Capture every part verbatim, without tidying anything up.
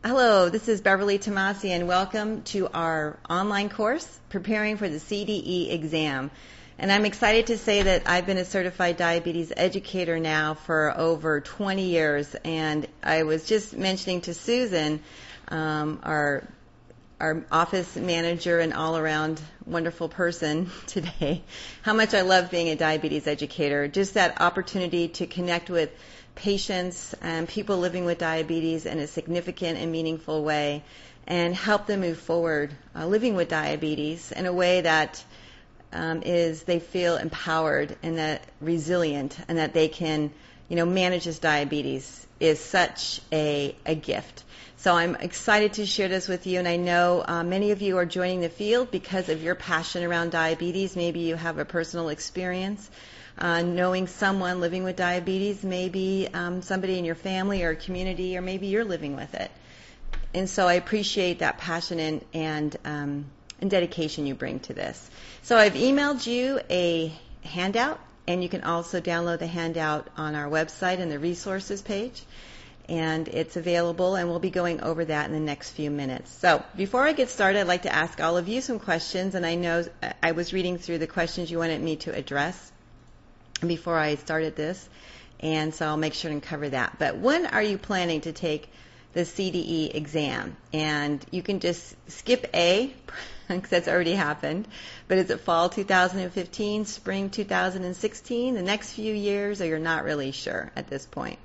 Hello, this is Beverly Tomasi, and welcome to our online course, Preparing for the C D E Exam. And I'm excited to say that I've been a certified diabetes educator now for over twenty years, and I was just mentioning to Susan, um, our our office manager and all-around wonderful person today, how much I love being a diabetes educator. Just that opportunity to connect with patients and people living with diabetes in a significant and meaningful way and help them move forward uh, living with diabetes in a way that um, is they feel empowered and that resilient and that they can, you know, manage this diabetes is such a, a gift. So I'm excited to share this with you, and I know uh, many of you are joining the field because of your passion around diabetes. Maybe you have a personal experience uh, knowing someone living with diabetes, maybe um, somebody in your family or community, or maybe you're living with it. And so I appreciate that passion and, and, um, and dedication you bring to this. So I've emailed you a handout, and you can also download the handout on our website in the resources page. And it's available, and we'll be going over that in the next few minutes. So before I get started, I'd like to ask all of you some questions, and I know I was reading through the questions you wanted me to address before I started this, and so I'll make sure and cover that. But when are you planning to take the C D E exam? And you can just skip A, because that's already happened, but is it fall two thousand fifteen, spring two thousand sixteen, the next few years, or you're not really sure at this point?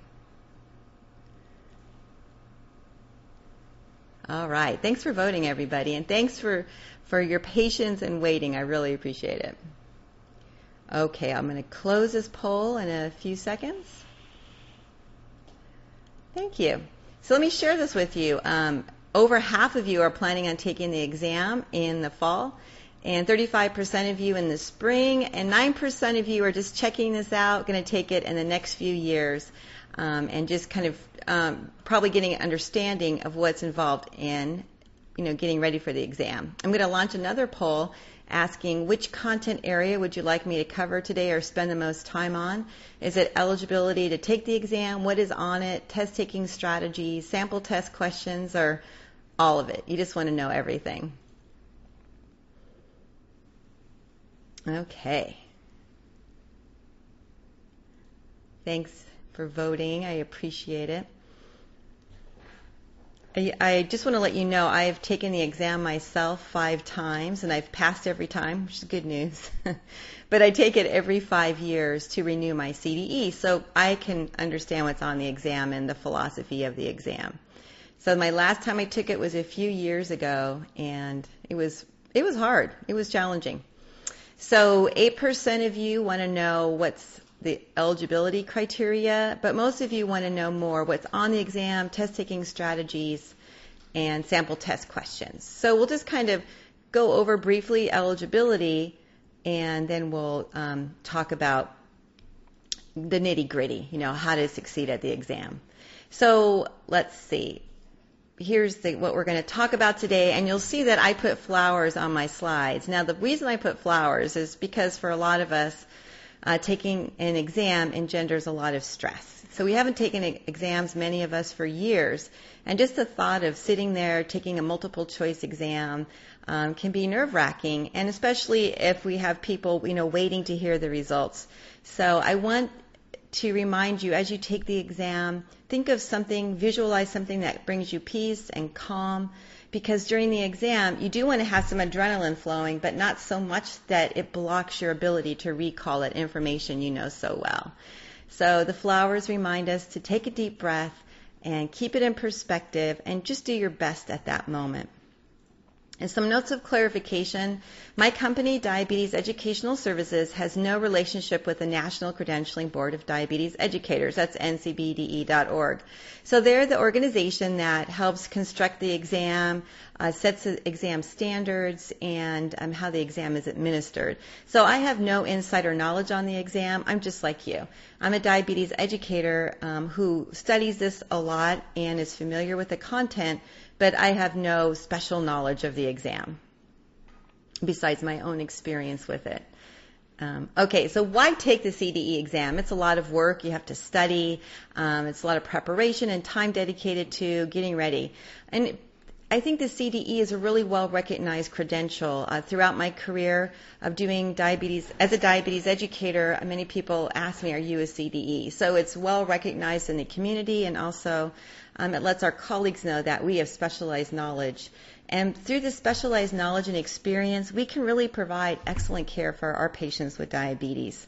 All right. Thanks for voting, everybody, and thanks for, for your patience and waiting. I really appreciate it. Okay, I'm going to close this poll in a few seconds. Thank you. So let me share this with you. Um, over half of you are planning on taking the exam in the fall, and thirty-five percent of you in the spring, and nine percent of you are just checking this out, going to take it in the next few years, um, and just kind of um, probably getting an understanding of what's involved in, you know, getting ready for the exam. I'm going to launch another poll asking which content area would you like me to cover today or spend the most time on? Is it eligibility to take the exam? What is on it? Test taking strategies, sample test questions, or all of it? You just want to know everything. Okay. Thanks for voting. I appreciate it. I, I just want to let you know I have taken the exam myself five times, and I've passed every time, which is good news. But I take it every five years to renew my C D E, so I can understand what's on the exam and the philosophy of the exam. So my last time I took it was a few years ago, and it was it was hard. It was challenging. So eight percent of you want to know what's the eligibility criteria, but most of you want to know more what's on the exam, test-taking strategies, and sample test questions. So we'll just kind of go over briefly eligibility, and then we'll um, talk about the nitty-gritty, you know, how to succeed at the exam. So let's see. Here's the, what we're going to talk about today, and you'll see that I put flowers on my slides. Now, the reason I put flowers is because for a lot of us, Uh, taking an exam engenders a lot of stress. So we haven't taken exams, many of us, for years. And just the thought of sitting there taking a multiple choice exam um, can be nerve-wracking, and especially if we have people, you know, waiting to hear the results. So I want to remind you, as you take the exam, think of something, visualize something that brings you peace and calm, because during the exam, you do want to have some adrenaline flowing, but not so much that it blocks your ability to recall that information you know so well. So the flowers remind us to take a deep breath and keep it in perspective and just do your best at that moment. And some notes of clarification. My company, Diabetes Educational Services, has no relationship with the National Credentialing Board of Diabetes Educators. That's N C B D E dot org. So they're the organization that helps construct the exam, uh, sets the exam standards, and um, how the exam is administered. So I have no insider knowledge on the exam. I'm just like you. I'm a diabetes educator um, who studies this a lot and is familiar with the content, but I have no special knowledge of the exam besides my own experience with it. Um, okay, so why take the C D E exam? It's a lot of work. You have to study. Um, it's a lot of preparation and time dedicated to getting ready. And I think the C D E is a really well-recognized credential. Uh, throughout my career of doing diabetes, as a diabetes educator, many people ask me, are you a C D E? So it's well-recognized in the community, and also um, it lets our colleagues know that we have specialized knowledge. And through this specialized knowledge and experience, we can really provide excellent care for our patients with diabetes.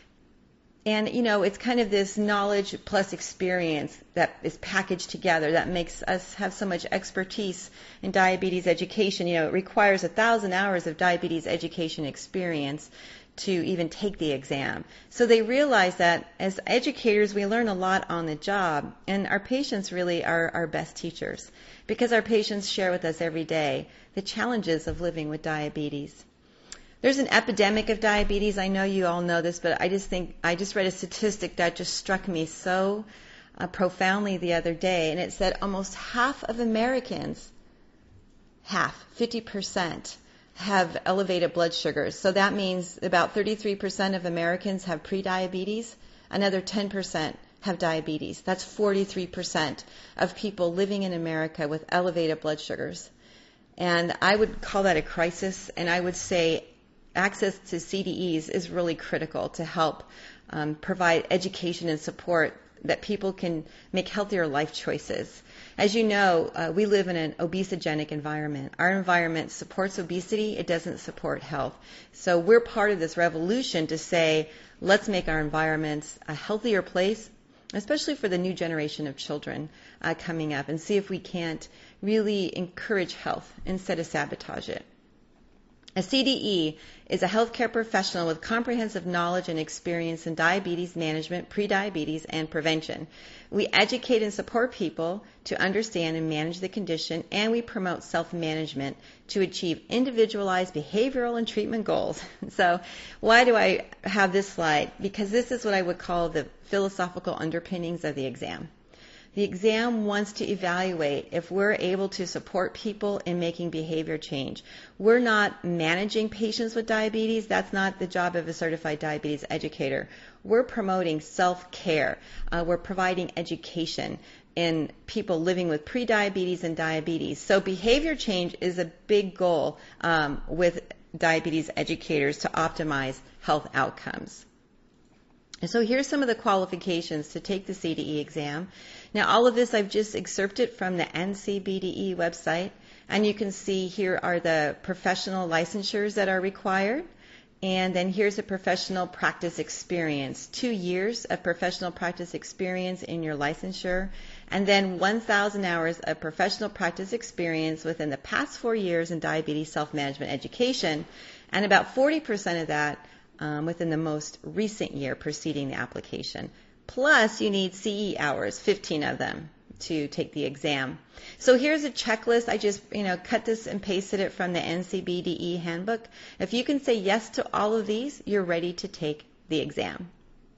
And, you know, it's kind of this knowledge plus experience that is packaged together that makes us have so much expertise in diabetes education. You know, it requires a thousand hours of diabetes education experience to even take the exam. So they realize that as educators, we learn a lot on the job, and our patients really are our best teachers because our patients share with us every day the challenges of living with diabetes. There's an epidemic of diabetes. I know you all know this, but I just think, I just read a statistic that just struck me so uh, profoundly the other day, and it said almost half of Americans, half, fifty percent, have elevated blood sugars. So that means about thirty-three percent of Americans have prediabetes, another ten percent have diabetes. That's forty-three percent of people living in America with elevated blood sugars. And I would call that a crisis, and I would say access to C D Es is really critical to help um, provide education and support that people can make healthier life choices. As you know, uh, we live in an obesogenic environment. Our environment supports obesity. It doesn't support health. So we're part of this revolution to say, let's make our environments a healthier place, especially for the new generation of children uh, coming up, and see if we can't really encourage health instead of sabotage it. A C D E is a healthcare professional with comprehensive knowledge and experience in diabetes management, prediabetes, and prevention. We educate and support people to understand and manage the condition, and we promote self-management to achieve individualized behavioral and treatment goals. So why do I have this slide? Because this is what I would call the philosophical underpinnings of the exam. The exam wants to evaluate if we're able to support people in making behavior change. We're not managing patients with diabetes. That's not the job of a certified diabetes educator. We're promoting self-care. Uh, we're providing education in people living with prediabetes and diabetes. So behavior change is a big goal um, with diabetes educators to optimize health outcomes. And so here's some of the qualifications to take the C D E exam. Now, all of this I've just excerpted from the N C B D E website, and you can see here are the professional licensures that are required, and then here's a professional practice experience, two years of professional practice experience in your licensure, and then one thousand hours of professional practice experience within the past four years in diabetes self-management education, and about forty percent of that Um, within the most recent year preceding the application. Plus, you need C E hours, fifteen of them, to take the exam. So here's a checklist. I just, you know, cut this and pasted it from the N C B D E handbook. If you can say yes to all of these, you're ready to take the exam.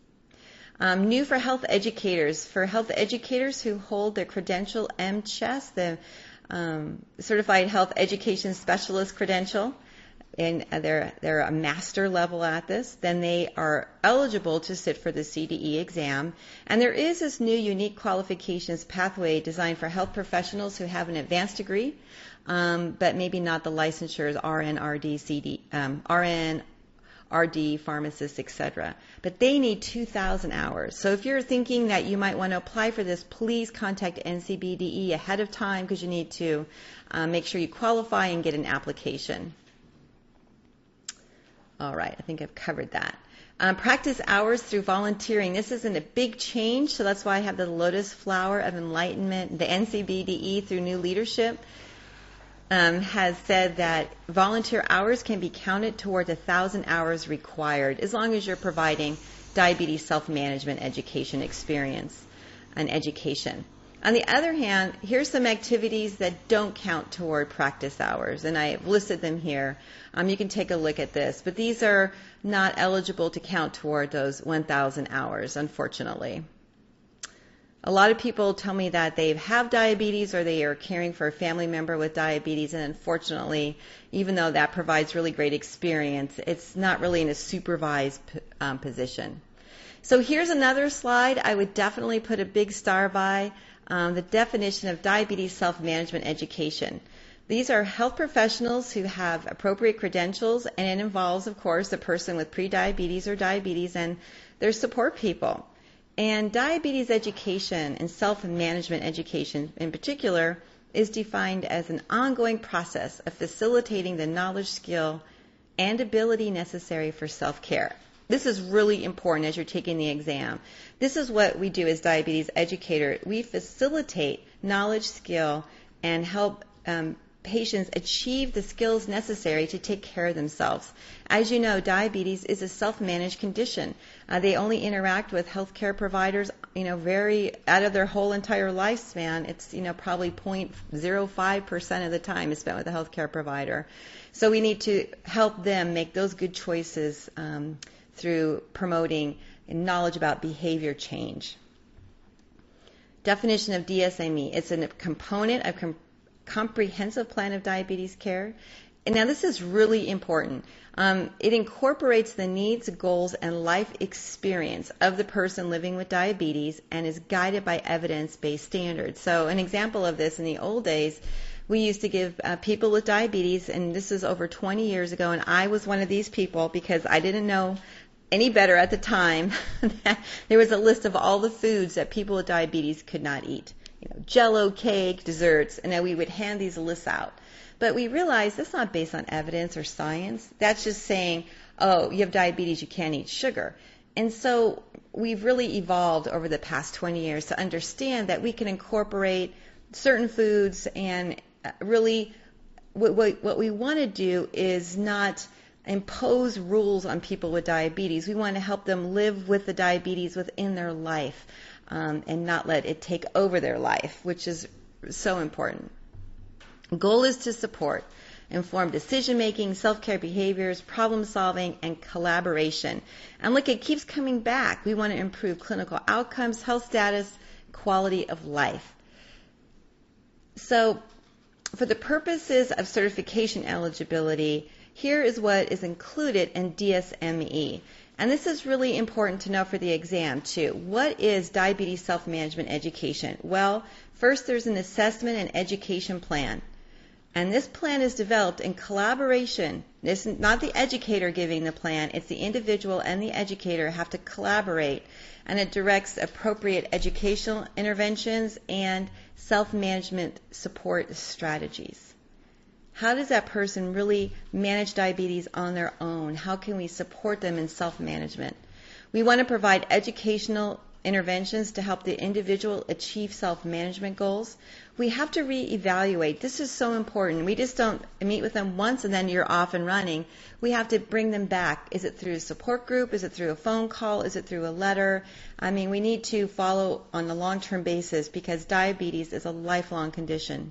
Um, new for health educators. For health educators who hold the credential M C H E S, the um, Certified Health Education Specialist credential, and they're, they're a master level at this, then they are eligible to sit for the C D E exam. And there is this new unique qualifications pathway designed for health professionals who have an advanced degree, um, but maybe not the licensures R N, R D, C D, um, R N, R D, pharmacists, et cetera. But they need two thousand hours. So if you're thinking that you might want to apply for this, please contact N C B D E ahead of time because you need to uh, make sure you qualify and get an application. All right, I think I've covered that. Um, practice hours through volunteering. This isn't a big change, so that's why I have the lotus flower of enlightenment. The N C B D E, through new leadership, um, has said that volunteer hours can be counted toward a thousand hours required, as long as you're providing diabetes self-management education experience and education. On the other hand, here's some activities that don't count toward practice hours, and I have listed them here. Um, you can take a look at this, but these are not eligible to count toward those one thousand hours, unfortunately. A lot of people tell me that they have diabetes or they are caring for a family member with diabetes, and unfortunately, even though that provides really great experience, it's not really in a supervised um, position. So here's another slide I would definitely put a big star by, um, the definition of diabetes self-management education. These are health professionals who have appropriate credentials, and it involves, of course, the person with prediabetes or diabetes and their support people. And diabetes education and self-management education in particular is defined as an ongoing process of facilitating the knowledge, skill, and ability necessary for self-care. This is really important as you're taking the exam. This is what we do as diabetes educators. We facilitate knowledge, skill, and help um, patients achieve the skills necessary to take care of themselves. As you know, diabetes is a self-managed condition. Uh, they only interact with healthcare providers, you know, very out of their whole entire lifespan. It's, you know, probably zero point zero five percent of the time is spent with a healthcare provider. So we need to help them make those good choices um, through promoting knowledge about behavior change. Definition of D S M E. It's a component of com- comprehensive plan of diabetes care. And now this is really important. Um, it incorporates the needs, goals, and life experience of the person living with diabetes and is guided by evidence-based standards. So an example of this, in the old days, we used to give uh, people with diabetes, and this is over twenty years ago, and I was one of these people because I didn't know any better at the time. There was a list of all the foods that people with diabetes could not eat. You know, Jell-O, cake, desserts, and then we would hand these lists out. But we realized that's not based on evidence or science. That's just saying, oh, you have diabetes, you can't eat sugar. And so we've really evolved over the past twenty years to understand that we can incorporate certain foods, and really what, what, what we want to do is not impose rules on people with diabetes. We want to help them live with the diabetes within their life. Um, and not let it take over their life, which is so important. Goal is to support informed decision-making, self-care behaviors, problem-solving, and collaboration. And look, it keeps coming back. We want to improve clinical outcomes, health status, quality of life. So for the purposes of certification eligibility, here is what is included in D S M E. And this is really important to know for the exam, too. What is diabetes self-management education? Well, first there's an assessment and education plan. And this plan is developed in collaboration. This is not the educator giving the plan. It's the individual and the educator have to collaborate. And it directs appropriate educational interventions and self-management support strategies. How does that person really manage diabetes on their own? How can we support them in self-management? We want to provide educational interventions to help the individual achieve self-management goals. We have to reevaluate. This is so important. We just don't meet with them once and then you're off and running. We have to bring them back. Is it through a support group? Is it through a phone call? Is it through a letter? I mean, we need to follow on a long-term basis because diabetes is a lifelong condition.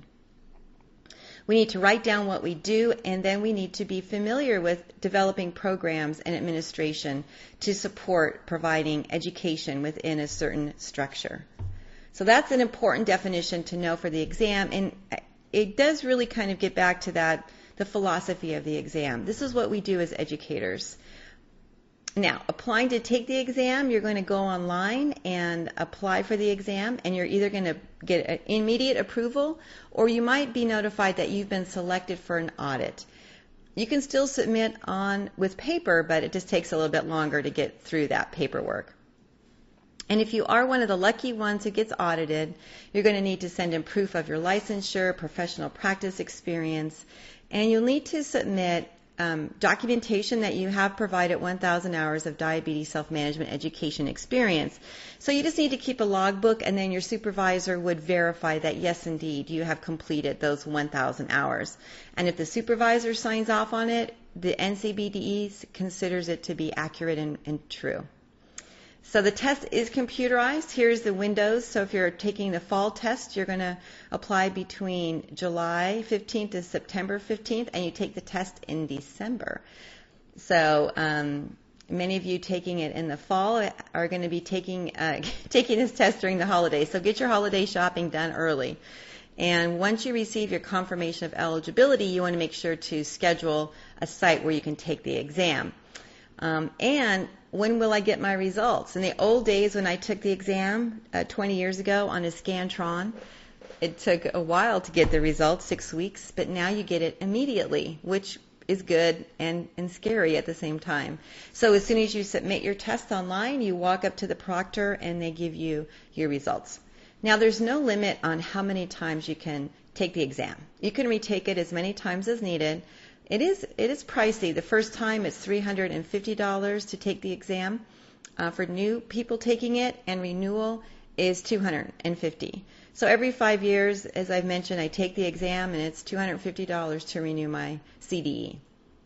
We need to write down what we do, and then we need to be familiar with developing programs and administration to support providing education within a certain structure. So that's an important definition to know for the exam, and it does really kind of get back to that, the philosophy of the exam. This is what we do as educators. Now, applying to take the exam, you're going to go online and apply for the exam, and you're either going to get an immediate approval, or you might be notified that you've been selected for an audit. You can still submit on with paper, but it just takes a little bit longer to get through that paperwork. And if you are one of the lucky ones who gets audited, you're going to need to send in proof of your licensure, professional practice experience, and you'll need to submit Um, documentation that you have provided one thousand hours of diabetes self-management education experience. So you just need to keep a logbook, and then your supervisor would verify that, yes, indeed, you have completed those one thousand hours. And if the supervisor signs off on it, the N C B D E considers it to be accurate and, and true. So the test is computerized. Here's the windows. So if you're taking the fall test, you're going to apply between July fifteenth to September fifteenth, and you take the test in December. So um, Many of you taking it in the fall are going to be taking uh, taking this test during the holidays. So get your holiday shopping done early. And once you receive your confirmation of eligibility, you want to make sure to schedule a site where you can take the exam. Um, and when will I get my results? In the old days when I took the exam uh, twenty years ago on a Scantron, it took a while to get the results, six weeks, but now you get it immediately, which is good and, and scary at the same time. So as soon as you submit your test online, you walk up to the proctor and they give you your results. Now there's no limit on how many times you can take the exam. You can retake it as many times as needed. It is it is pricey. The first time it's three hundred fifty dollars to take the exam. Uh, for new people taking it, and renewal is two hundred fifty dollars. So every five years, as I've mentioned, I take the exam, and it's two hundred fifty dollars to renew my C D E.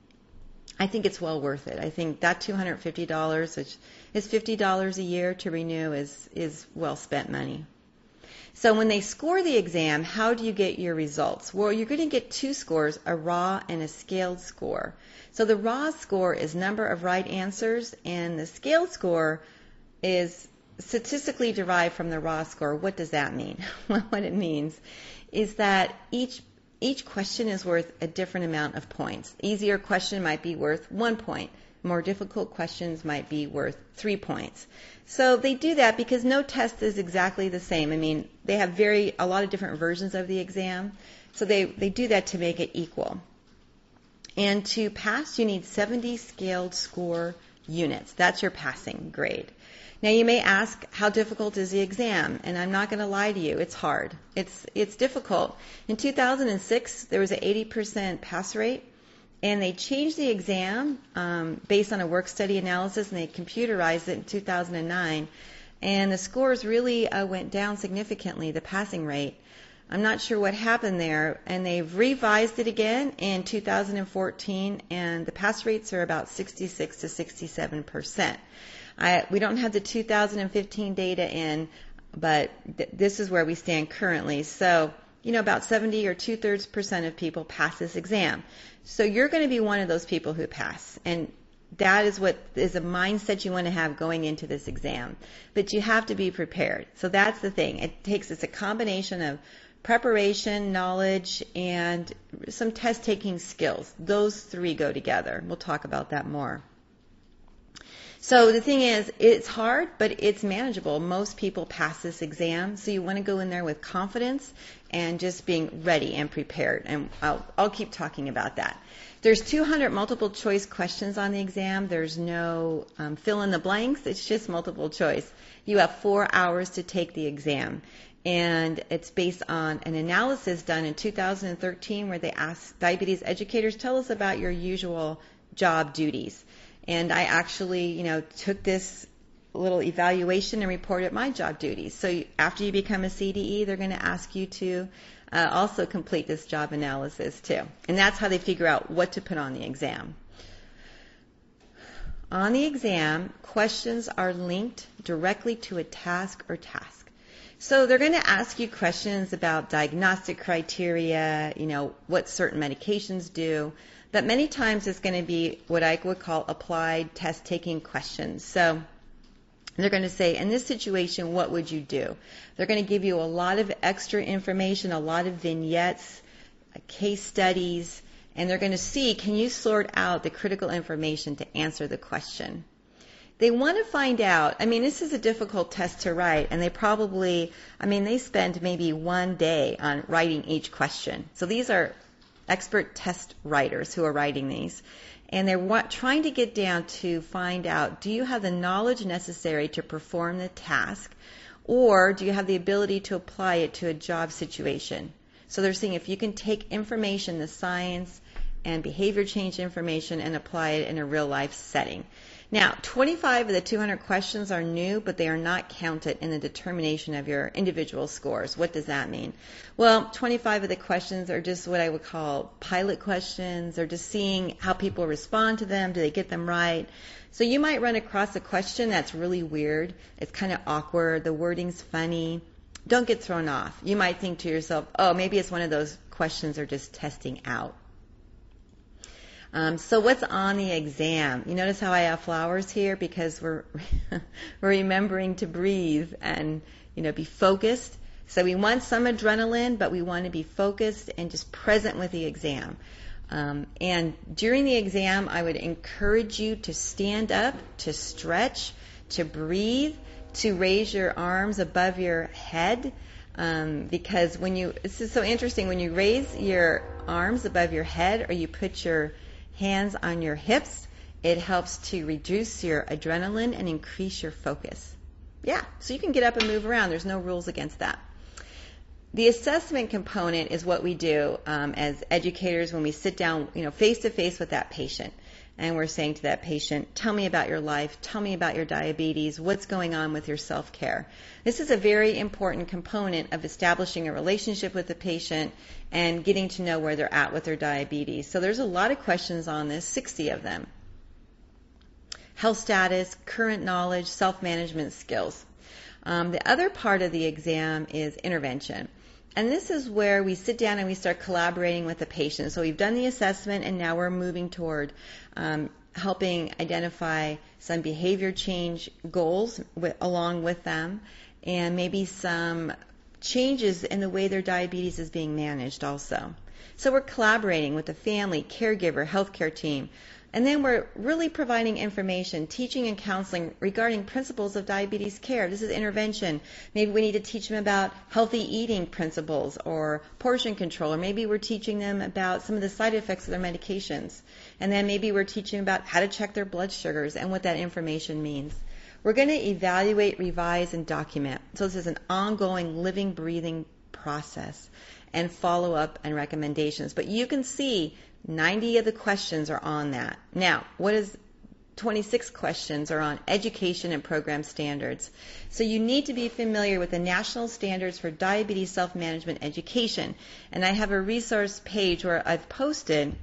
I think it's well worth it. I think that two hundred fifty dollars, which is fifty dollars a year to renew, is, is well spent money. So when they score the exam, how do you get your results? Well, you're going to get two scores, a raw and a scaled score. So the raw score is number of right answers, and the scaled score is statistically derived from the raw score. What does that mean? Well, what it means is that each each question is worth a different amount of points. Easier question might be worth one point. More difficult questions might be worth three points. So they do that because no test is exactly the same. I mean, they have very a lot of different versions of the exam. So they, they do that to make it equal. And to pass, you need seventy scaled score units. That's your passing grade. Now you may ask, how difficult is the exam? And I'm not going to lie to you, it's hard. It's it's difficult. In two thousand six, there was an eighty percent pass rate, and they changed the exam um, based on a work study analysis, and they computerized it in two thousand nine, and the scores really uh, went down significantly, the passing rate. I'm not sure what happened there, and they've revised it again in two thousand fourteen, and the pass rates are about sixty-six to sixty-seven percent. I, we don't have the two thousand fifteen data in, but th- this is where we stand currently. So, you know, about seventy or two-thirds percent of people pass this exam. So you're going to be one of those people who pass. And that is what is a mindset you want to have going into this exam. But you have to be prepared. So that's the thing. It takes, it's a combination of preparation, knowledge, and some test-taking skills. Those three go together. We'll talk about that more. So the thing is, it's hard, but it's manageable. Most people pass this exam, so you want to go in there with confidence and just being ready and prepared. And I'll, I'll keep talking about that. There's two hundred multiple choice questions on the exam. There's no um, fill in the blanks. It's just multiple choice. You have four hours to take the exam. And it's based on an analysis done in two thousand thirteen where they asked diabetes educators, tell us about your usual job duties. And I actually, you know, took this little evaluation and reported my job duties. So after you become a C D E, they're going to ask you to uh, also complete this job analysis too. And that's how they figure out what to put on the exam. On the exam, questions are linked directly to a task or task. So they're going to ask you questions about diagnostic criteria, you know, what certain medications do. But many times it's going to be what I would call applied test-taking questions. So they're going to say, in this situation, what would you do? They're going to give you a lot of extra information, a lot of vignettes, case studies, and they're going to see, can you sort out the critical information to answer the question? They want to find out, I mean, this is a difficult test to write, and they probably, I mean, they spend maybe one day on writing each question. So these are expert test writers who are writing these. And they're wa- trying to get down to find out, do you have the knowledge necessary to perform the task, or do you have the ability to apply it to a job situation? So they're seeing if you can take information, the science and behavior change information, and apply it in a real-life setting. Now, twenty-five of the two hundred questions are new, but they are not counted in the determination of your individual scores. What does that mean? Well, twenty-five of the questions are just what I would call pilot questions. They're just seeing how people respond to them. Do they get them right? So you might run across a question that's really weird. It's kind of awkward. The wording's funny. Don't get thrown off. You might think to yourself, oh, maybe it's one of those questions they're just testing out. Um, so what's on the exam? You notice how I have flowers here because we're we're remembering to breathe and, you know, be focused. So we want some adrenaline, but we want to be focused and just present with the exam. Um, and during the exam, I would encourage you to stand up, to stretch, to breathe, to raise your arms above your head. Um, because when you, this is so interesting, when you raise your arms above your head or you put your hands on your hips, it helps to reduce your adrenaline and increase your focus. Yeah, so you can get up and move around. There's no rules against that. The assessment component is what we do um, as educators when we sit down, you know, face to face with that patient. And we're saying to that patient, tell me about your life, tell me about your diabetes, what's going on with your self-care. This is a very important component of establishing a relationship with the patient and getting to know where they're at with their diabetes. So there's a lot of questions on this, sixty of them. Health status, current knowledge, self-management skills. Um, the other part of the exam is intervention. And this is where we sit down and we start collaborating with the patient. So we've done the assessment and now we're moving toward um, helping identify some behavior change goals with, along with them, and maybe some changes in the way their diabetes is being managed also. So we're collaborating with the family, caregiver, healthcare team. And then we're really providing information, teaching and counseling regarding principles of diabetes care. This is intervention. Maybe we need to teach them about healthy eating principles or portion control, or maybe we're teaching them about some of the side effects of their medications. And then maybe we're teaching them about how to check their blood sugars and what that information means. We're going to evaluate, revise, and document. So this is an ongoing, living, breathing process and follow-up and recommendations. But you can see ninety of the questions are on that. Now, what is twenty-six questions are on education and program standards. So you need to be familiar with the National Standards for Diabetes Self-Management Education. And I have a resource page where I've posted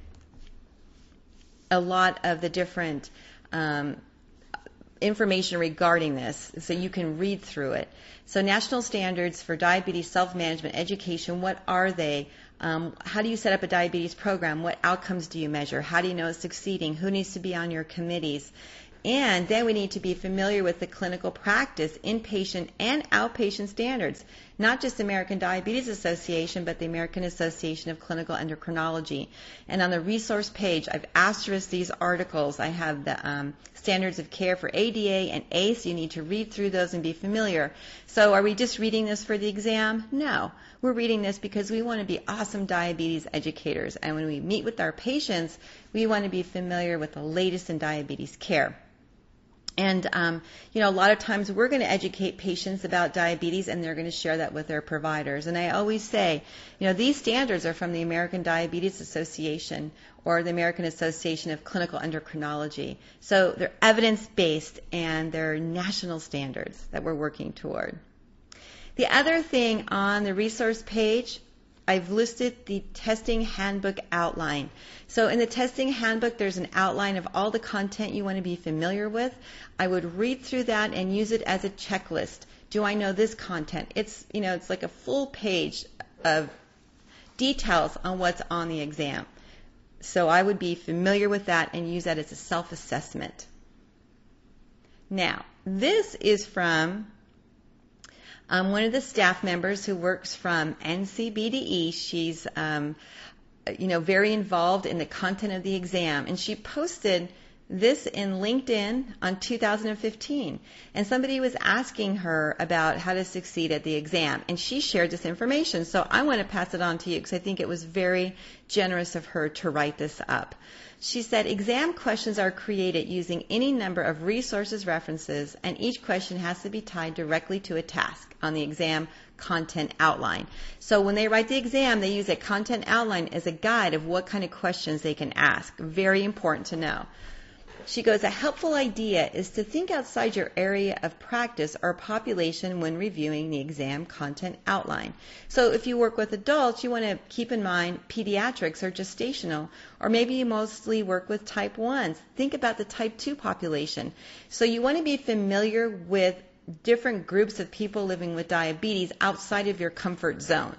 a lot of the different um, information regarding this, so you can read through it. So National Standards for Diabetes Self-Management Education, what are they? Um, how do you set up a diabetes program? What outcomes do you measure? How do you know it's succeeding? Who needs to be on your committees? And then we need to be familiar with the clinical practice, inpatient and outpatient standards, not just the American Diabetes Association, but the American Association of Clinical Endocrinology. And on the resource page, I've asterisked these articles. I have the um, standards of care for A D A and A C E. You need to read through those and be familiar. So are we just reading this for the exam? No. We're reading this because we want to be awesome diabetes educators. And when we meet with our patients, we want to be familiar with the latest in diabetes care. And, um, you know, a lot of times we're going to educate patients about diabetes and they're going to share that with their providers. And I always say, you know, these standards are from the American Diabetes Association or the American Association of Clinical Endocrinology. So they're evidence-based and they're national standards that we're working toward. The other thing on the resource page, I've listed the testing handbook outline. So in the testing handbook, there's an outline of all the content you want to be familiar with. I would read through that and use it as a checklist. Do I know this content? It's, you know, it's like a full page of details on what's on the exam. So I would be familiar with that and use that as a self-assessment. Now, this is from Um, one of the staff members who works from N C B D E. She's, um, you know, very involved in the content of the exam, and she posted this in LinkedIn on two thousand fifteen. And somebody was asking her about how to succeed at the exam, and she shared this information. So I want to pass it on to you because I think it was very generous of her to write this up. She said, exam questions are created using any number of resources references, and each question has to be tied directly to a task on the exam content outline. So when they write the exam, they use a content outline as a guide of what kind of questions they can ask. Very important to know. She goes, a helpful idea is to think outside your area of practice or population when reviewing the exam content outline. So if you work with adults, you want to keep in mind pediatrics or gestational, or maybe you mostly work with type ones. Think about the type two population. So you want to be familiar with different groups of people living with diabetes outside of your comfort zone.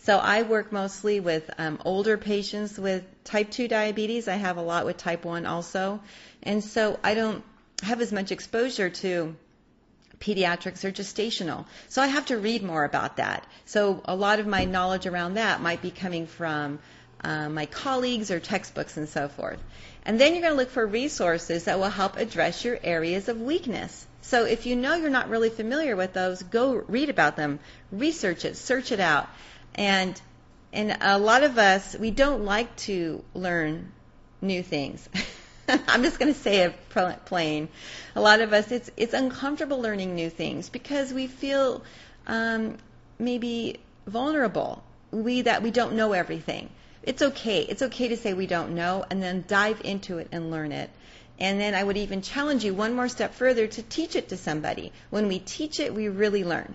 So I work mostly with um, older patients with type two diabetes. I have a lot with type one also. And so I don't have as much exposure to pediatrics or gestational. So I have to read more about that. So a lot of my knowledge around that might be coming from uh, my colleagues or textbooks and so forth. And then you're going to look for resources that will help address your areas of weakness. So if you know you're not really familiar with those, go read about them, research it, search it out. And and a lot of us, we don't like to learn new things. I'm just going to say it plain. A lot of us, it's it's uncomfortable learning new things because we feel um, maybe vulnerable. We that we don't know everything. It's okay. It's okay to say we don't know and then dive into it and learn it. And then I would even challenge you one more step further to teach it to somebody. When we teach it, we really learn.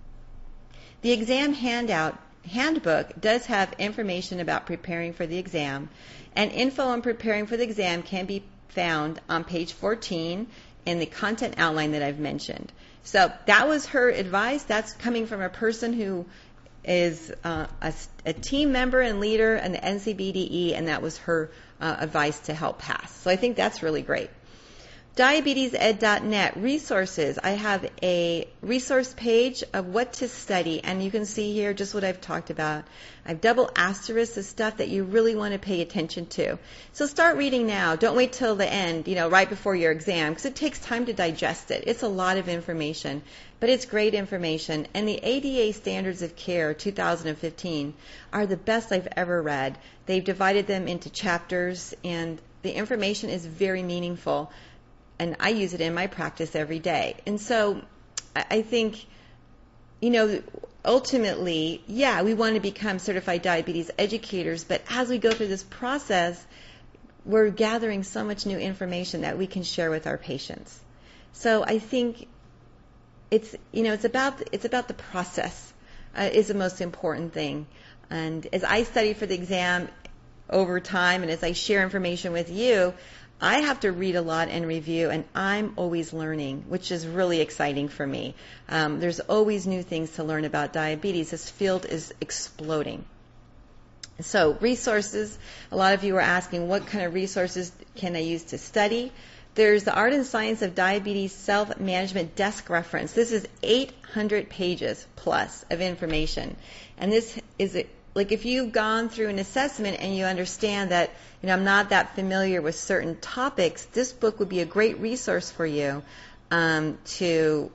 The exam handout handbook does have information about preparing for the exam, and info on preparing for the exam can be found on page fourteen in the content outline that I've mentioned. So that was her advice. That's coming from a person who is uh, a, a team member and leader in the N C B D E, and that was her uh, advice to help pass. So I think that's really great. diabetes ed dot net resources. I have a resource page of what to study, and you can see here just what I've talked about. I've double asterisked the stuff that you really want to pay attention to. So start reading now. Don't wait till the end, you know, right before your exam, because it takes time to digest it. It's a lot of information, but it's great information. And the A D A Standards of Care two thousand fifteen are the best I've ever read. They've divided them into chapters, and the information is very meaningful. And I use it in my practice every day. And so I think, you know, ultimately, yeah, we want to become certified diabetes educators, but as we go through this process, we're gathering so much new information that we can share with our patients. So I think it's, you know, it's about, it's about the process uh, is the most important thing. And as I study for the exam over time and as I share information with you, I have to read a lot and review, and I'm always learning, which is really exciting for me. Um, there's always new things to learn about diabetes. This field is exploding. So resources, a lot of you are asking what kind of resources can I use to study. There's the Art and Science of Diabetes Self-Management Desk Reference. This is eight hundred pages plus of information. And this is a Like if you've gone through an assessment and you understand that, you know, I'm not that familiar with certain topics, this book would be a great resource for you um, to,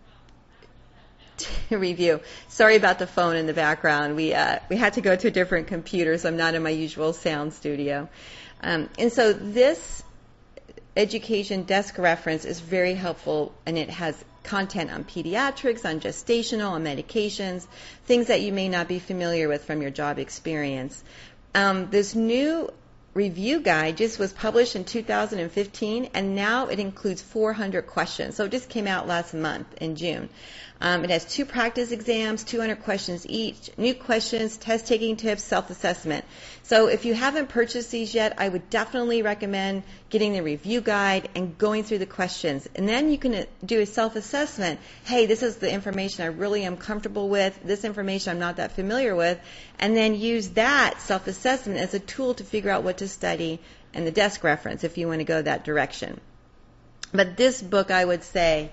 to review. Sorry about the phone in the background. We uh, we had to go to a different computer, so I'm not in my usual sound studio. Um, and so this education desk reference is very helpful, and it has content on pediatrics, on gestational, on medications, things that you may not be familiar with from your job experience. Um, this new review guide just was published in two thousand fifteen, and now it includes four hundred questions. So it just came out last month in June. Um, it has two practice exams, two hundred questions each, new questions, test-taking tips, self-assessment. So if you haven't purchased these yet, I would definitely recommend getting the review guide and going through the questions. And then you can do a self-assessment. Hey, this is the information I really am comfortable with. This information I'm not that familiar with. And then use that self-assessment as a tool to figure out what to study and the desk reference if you want to go that direction. But this book, I would say,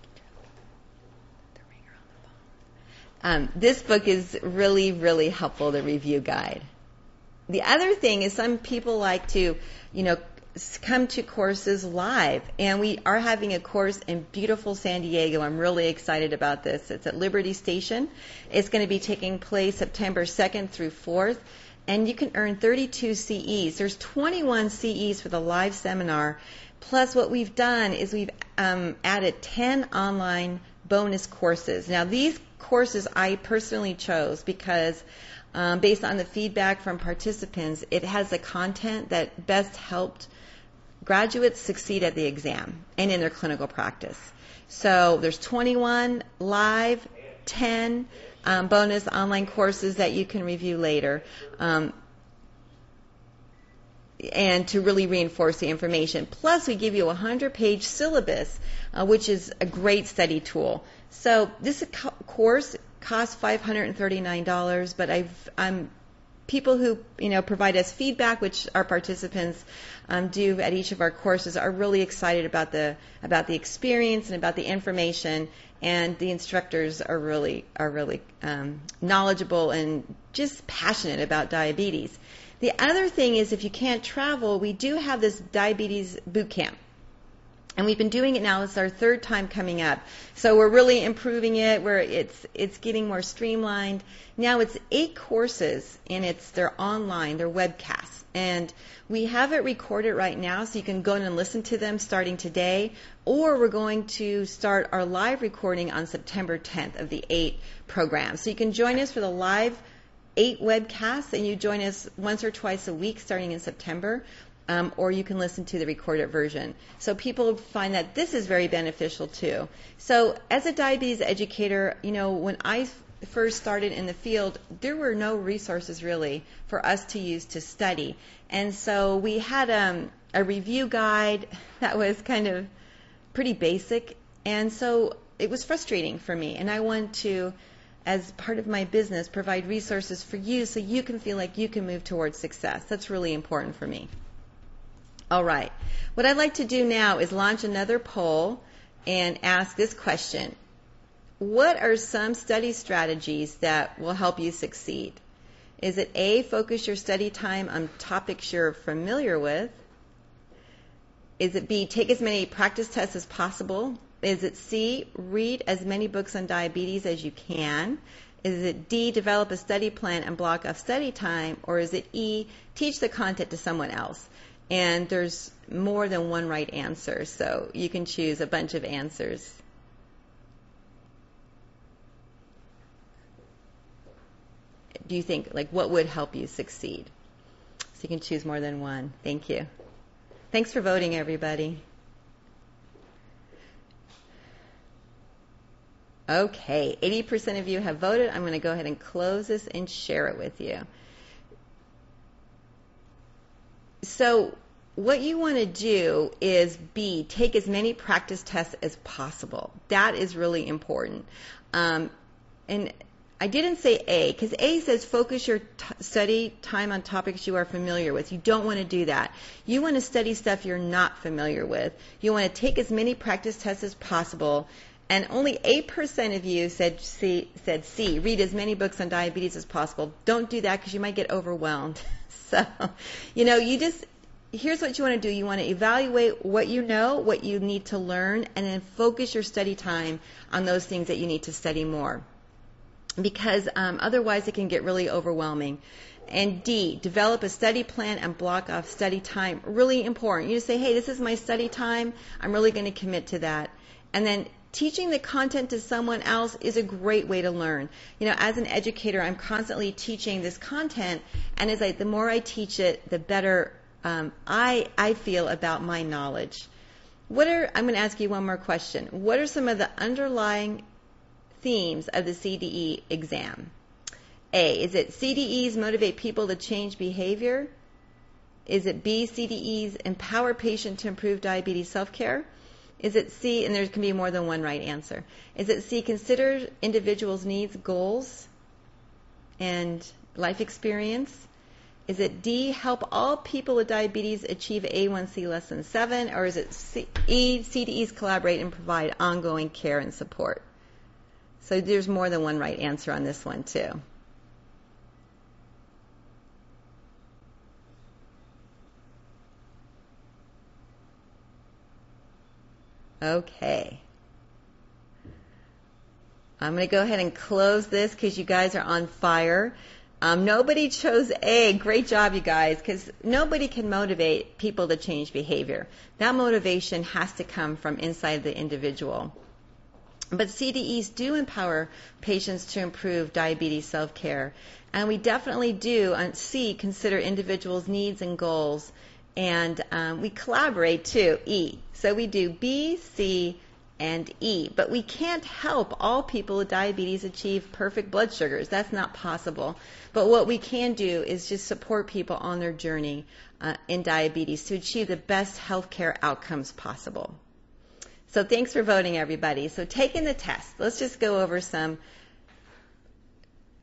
Um, this book is really, really helpful, the review guide. The other thing is some people like to, you know, come to courses live, and we are having a course in beautiful San Diego. I'm really excited about this. It's at Liberty Station. It's going to be taking place September second through fourth, and you can earn thirty-two C Es. There's twenty-one C Es for the live seminar, plus what we've done is we've um, added ten online bonus courses. Now, these courses I personally chose because um, based on the feedback from participants, it has the content that best helped graduates succeed at the exam and in their clinical practice. So there's twenty-one live, ten um, bonus online courses that you can review later. Um, and to really reinforce the information. Plus, we give you a one hundred page syllabus, uh, which is a great study tool. So this co- course costs five hundred thirty-nine dollars, but I've, I'm people who, you know, provide us feedback, which our participants um, do at each of our courses, are really excited about the about the experience and about the information. And the instructors are really are really um, knowledgeable and just passionate about diabetes. The other thing is, if you can't travel, we do have this diabetes boot camp. And we've been doing it now. It's our third time coming up. So we're really improving it, where it's it's getting more streamlined. Now it's eight courses, and it's they're online, they're webcasts. And we have it recorded right now, so you can go in and listen to them starting today. Or we're going to start our live recording on September tenth of the eight program. So you can join us for the live eight webcasts, and you join us once or twice a week starting in September. Um, or you can listen to the recorded version. So people find that this is very beneficial too. So as a diabetes educator, you know, when I f- first started in the field, there were no resources really for us to use to study. And so we had um, a review guide that was kind of pretty basic. And so it was frustrating for me. And I wanted to, as part of my business, provide resources for you so you can feel like you can move towards success. That's really important for me. All right. What I'd like to do now is launch another poll and ask this question. What are some study strategies that will help you succeed? Is it A, focus your study time on topics you're familiar with? Is it B, take as many practice tests as possible? Is it C, read as many books on diabetes as you can? Is it D, develop a study plan and block off study time? Or is it E, teach the content to someone else? And there's more than one right answer, so you can choose a bunch of answers. Do you think, like, what would help you succeed? So you can choose more than one. Thank you. Thanks for voting, everybody. Okay, eighty percent of you have voted. I'm going to go ahead and close this and share it with you. So what you want to do is B, take as many practice tests as possible. That is really important. Um, and I didn't say A, because A says focus your t- study time on topics you are familiar with. You don't want to do that. You want to study stuff you're not familiar with. You want to take as many practice tests as possible. And only eight percent of you said C, said C, read as many books on diabetes as possible. Don't do that because you might get overwhelmed. So, you know, you just, here's what you want to do. You want to evaluate what you know, what you need to learn, and then focus your study time on those things that you need to study more. Because um, otherwise it can get really overwhelming. And D, develop a study plan and block off study time. Really important. You just say, hey, this is my study time. I'm really going to commit to that. And then teaching the content to someone else is a great way to learn. You know, as an educator, I'm constantly teaching this content, and as I, the more I teach it, the better um, I I feel about my knowledge. What are I'm going to ask you one more question. What are some of the underlying themes of the C D E exam? A, is it C D Es motivate people to change behavior? Is it B, C D Es empower patients to improve diabetes self-care? Is it C, and there can be more than one right answer. Is it C, consider individuals' needs, goals, and life experience? Is it D, help all people with diabetes achieve A one C less than seven? Or is it C, E, C D Es collaborate and provide ongoing care and support? So there's more than one right answer on this one too. Okay. I'm going to go ahead and close this because you guys are on fire. Um, nobody chose A. Great job, you guys, because nobody can motivate people to change behavior. That motivation has to come from inside the individual. But C D Es do empower patients to improve diabetes self-care. And we definitely do, on C, consider individuals' needs and goals. And um, we collaborate too, E. So we do B, C, and E. But we can't help all people with diabetes achieve perfect blood sugars. That's not possible. But what we can do is just support people on their journey uh, in diabetes to achieve the best healthcare outcomes possible. So thanks for voting, everybody. So taking the test, let's just go over some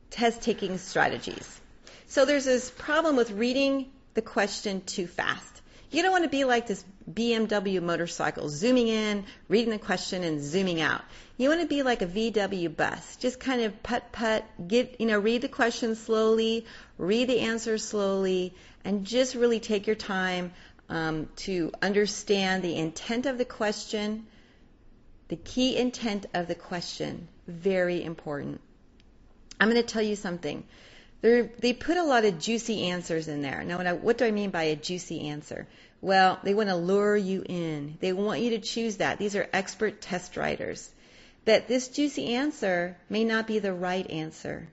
test taking strategies. So there's this problem with reading the question too fast. You don't want to be like this B M W motorcycle, zooming in, reading the question, and zooming out. You want to be like a V W bus, just kind of put put, get you know, read the question slowly, read the answer slowly, and just really take your time um, to understand the intent of the question, the key intent of the question. Very important. I'm going to tell you something. They're, they put a lot of juicy answers in there. Now, what, I, what do I mean by a juicy answer? Well, they want to lure you in. They want you to choose that. These are expert test writers. That this juicy answer may not be the right answer.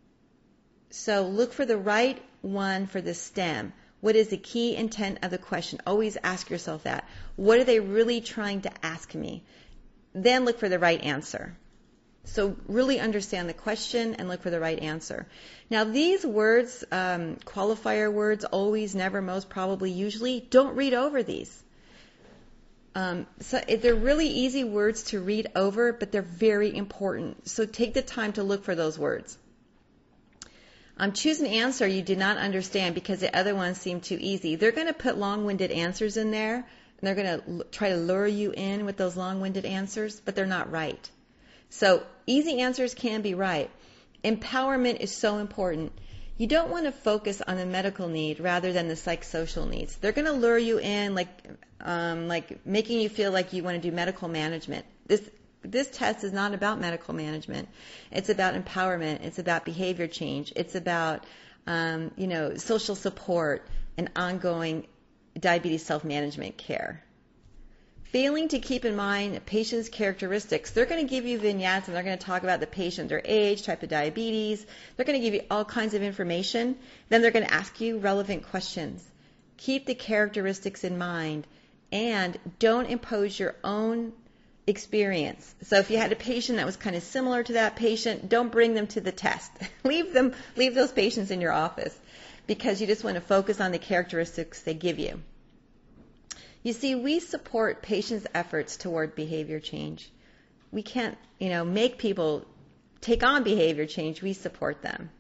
So look for the right one for the STEM. What is the key intent of the question? Always ask yourself that. What are they really trying to ask me? Then look for the right answer. So really understand the question and look for the right answer. Now these words, um, qualifier words, always, never, most, probably, usually, don't read over these. Um, so they're really easy words to read over, but they're very important. So take the time to look for those words. Um, choose an answer you do not understand because the other ones seem too easy. They're going to put long-winded answers in there, and they're going to l- try to lure you in with those long-winded answers, but they're not right. So easy answers can be right. Empowerment is so important. You don't want to focus on the medical need rather than the psychosocial needs. They're going to lure you in, like, um, like making you feel like you want to do medical management. This this test is not about medical management. It's about empowerment. It's about behavior change. It's about um, you know social support and ongoing diabetes self-management care. Failing to keep in mind a patient's characteristics. They're going to give you vignettes and they're going to talk about the patient, their age, type of diabetes. They're going to give you all kinds of information. Then they're going to ask you relevant questions. Keep the characteristics in mind and don't impose your own experience. So if you had a patient that was kind of similar to that patient, don't bring them to the test. leave them, leave those patients in your office because you just want to focus on the characteristics they give you. You see, we support patients' efforts toward behavior change. We can't, you know, make people take on behavior change. We support them.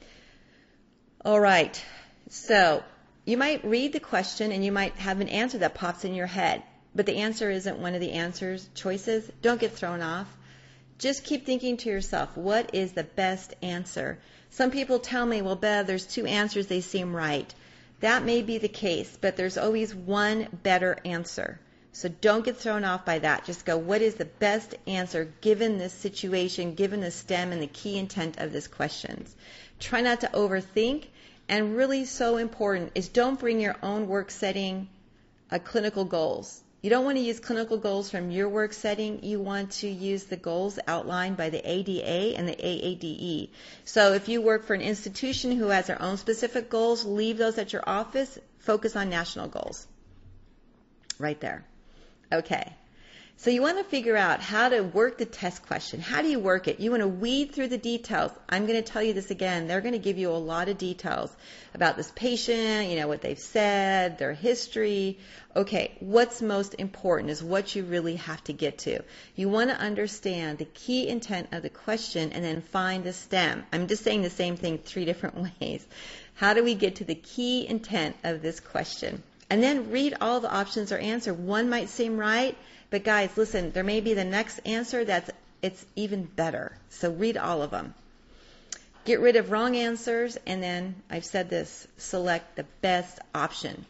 All right. So you might read the question and you might have an answer that pops in your head, but the answer isn't one of the answers, choices. Don't get thrown off. Just keep thinking to yourself, what is the best answer? Some people tell me, well, Bev, there's two answers, they seem right. That may be the case, but there's always one better answer. So don't get thrown off by that. Just go, what is the best answer given this situation, given the STEM and the key intent of this question? Try not to overthink. And really so important is don't bring your own work setting uh, clinical goals. You don't want to use clinical goals from your work setting. You want to use the goals outlined by the A D A and the A A D E. So if you work for an institution who has their own specific goals, leave those at your office. Focus on national goals. Right there. Okay. So you want to figure out how to work the test question. How do you work it? You want to weed through the details. I'm going to tell you this again. They're going to give you a lot of details about this patient, you know, what they've said, their history. Okay, what's most important is what you really have to get to. You want to understand the key intent of the question and then find the STEM. I'm just saying the same thing three different ways. How do we get to the key intent of this question? And then read all the options or answer. One might seem right, but guys, listen, there may be the next answer that's it's even better. So read all of them. Get rid of wrong answers, and then, I've said this, select the best option.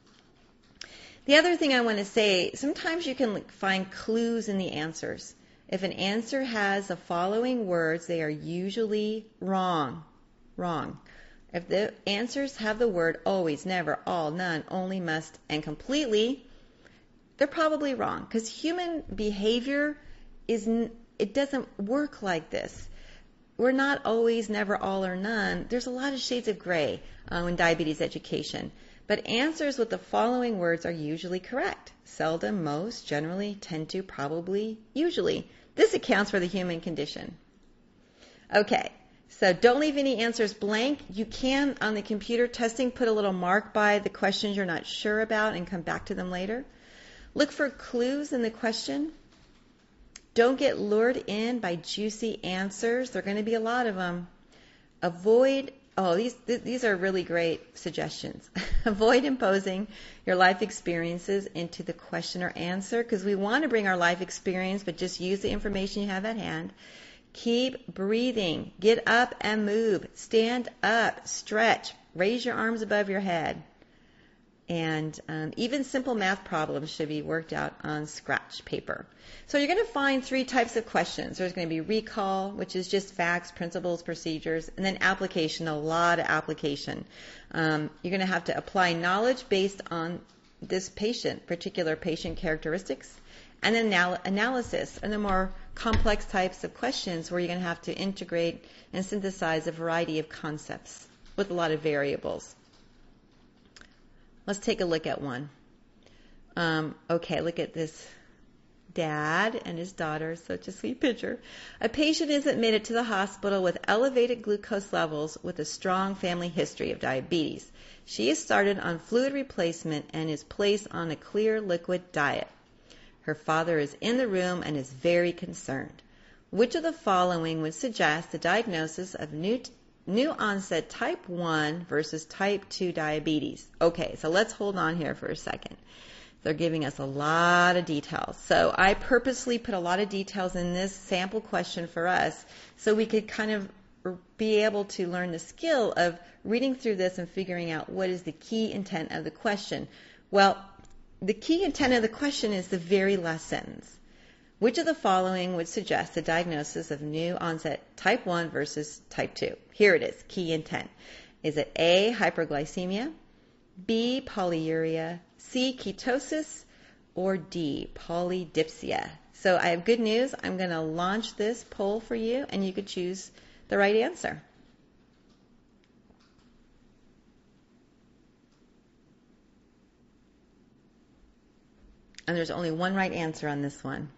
The other thing I want to say, sometimes you can find clues in the answers. If an answer has the following words, they are usually wrong. Wrong. If the answers have the word always, never, all, none, only, must, and completely, they're probably wrong because human behavior is, it doesn't work like this. We're not always, never, all, or none. There's a lot of shades of gray uh, in diabetes education. But answers with the following words are usually correct. Seldom, most, generally, tend to, probably, usually. This accounts for the human condition. Okay. So don't leave any answers blank. You can, on the computer testing, put a little mark by the questions you're not sure about and come back to them later. Look for clues in the question. Don't get lured in by juicy answers. There are going to be a lot of them. Avoid, oh, these, these are really great suggestions. Avoid imposing your life experiences into the question or answer, because we want to bring our life experience, but just use the information you have at hand. Keep breathing. Get up and move. Stand up. Stretch. Raise your arms above your head. And um, even simple math problems should be worked out on scratch paper. So you're going to find three types of questions. There's going to be recall, which is just facts, principles, procedures, and then application, a lot of application. Um, you're going to have to apply knowledge based on this patient, particular patient characteristics, and then anal- analysis, and the more complex types of questions where you're going to have to integrate and synthesize a variety of concepts with a lot of variables. Let's take a look at one. Um, okay, look at this dad and his daughter. Such a sweet picture. A patient is admitted to the hospital with elevated glucose levels with a strong family history of diabetes. She is started on fluid replacement and is placed on a clear liquid diet. Her father is in the room and is very concerned. Which of the following would suggest the diagnosis of new New onset type one versus type two diabetes? Okay, so let's hold on here for a second. They're giving us a lot of details. So I purposely put a lot of details in this sample question for us so we could kind of be able to learn the skill of reading through this and figuring out what is the key intent of the question. Well, the key intent of the question is the very last sentence. Which of the following would suggest the diagnosis of new onset type one versus type two? Here it is, key intent. Is it A, hyperglycemia, B, polyuria, C, ketosis, or D, polydipsia? So I have good news. I'm going to launch this poll for you, and you could choose the right answer. And there's only one right answer on this one.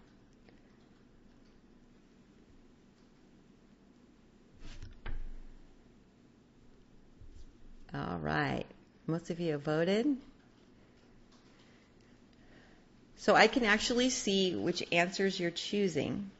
All right. Most of you have voted. So I can actually see which answers you're choosing.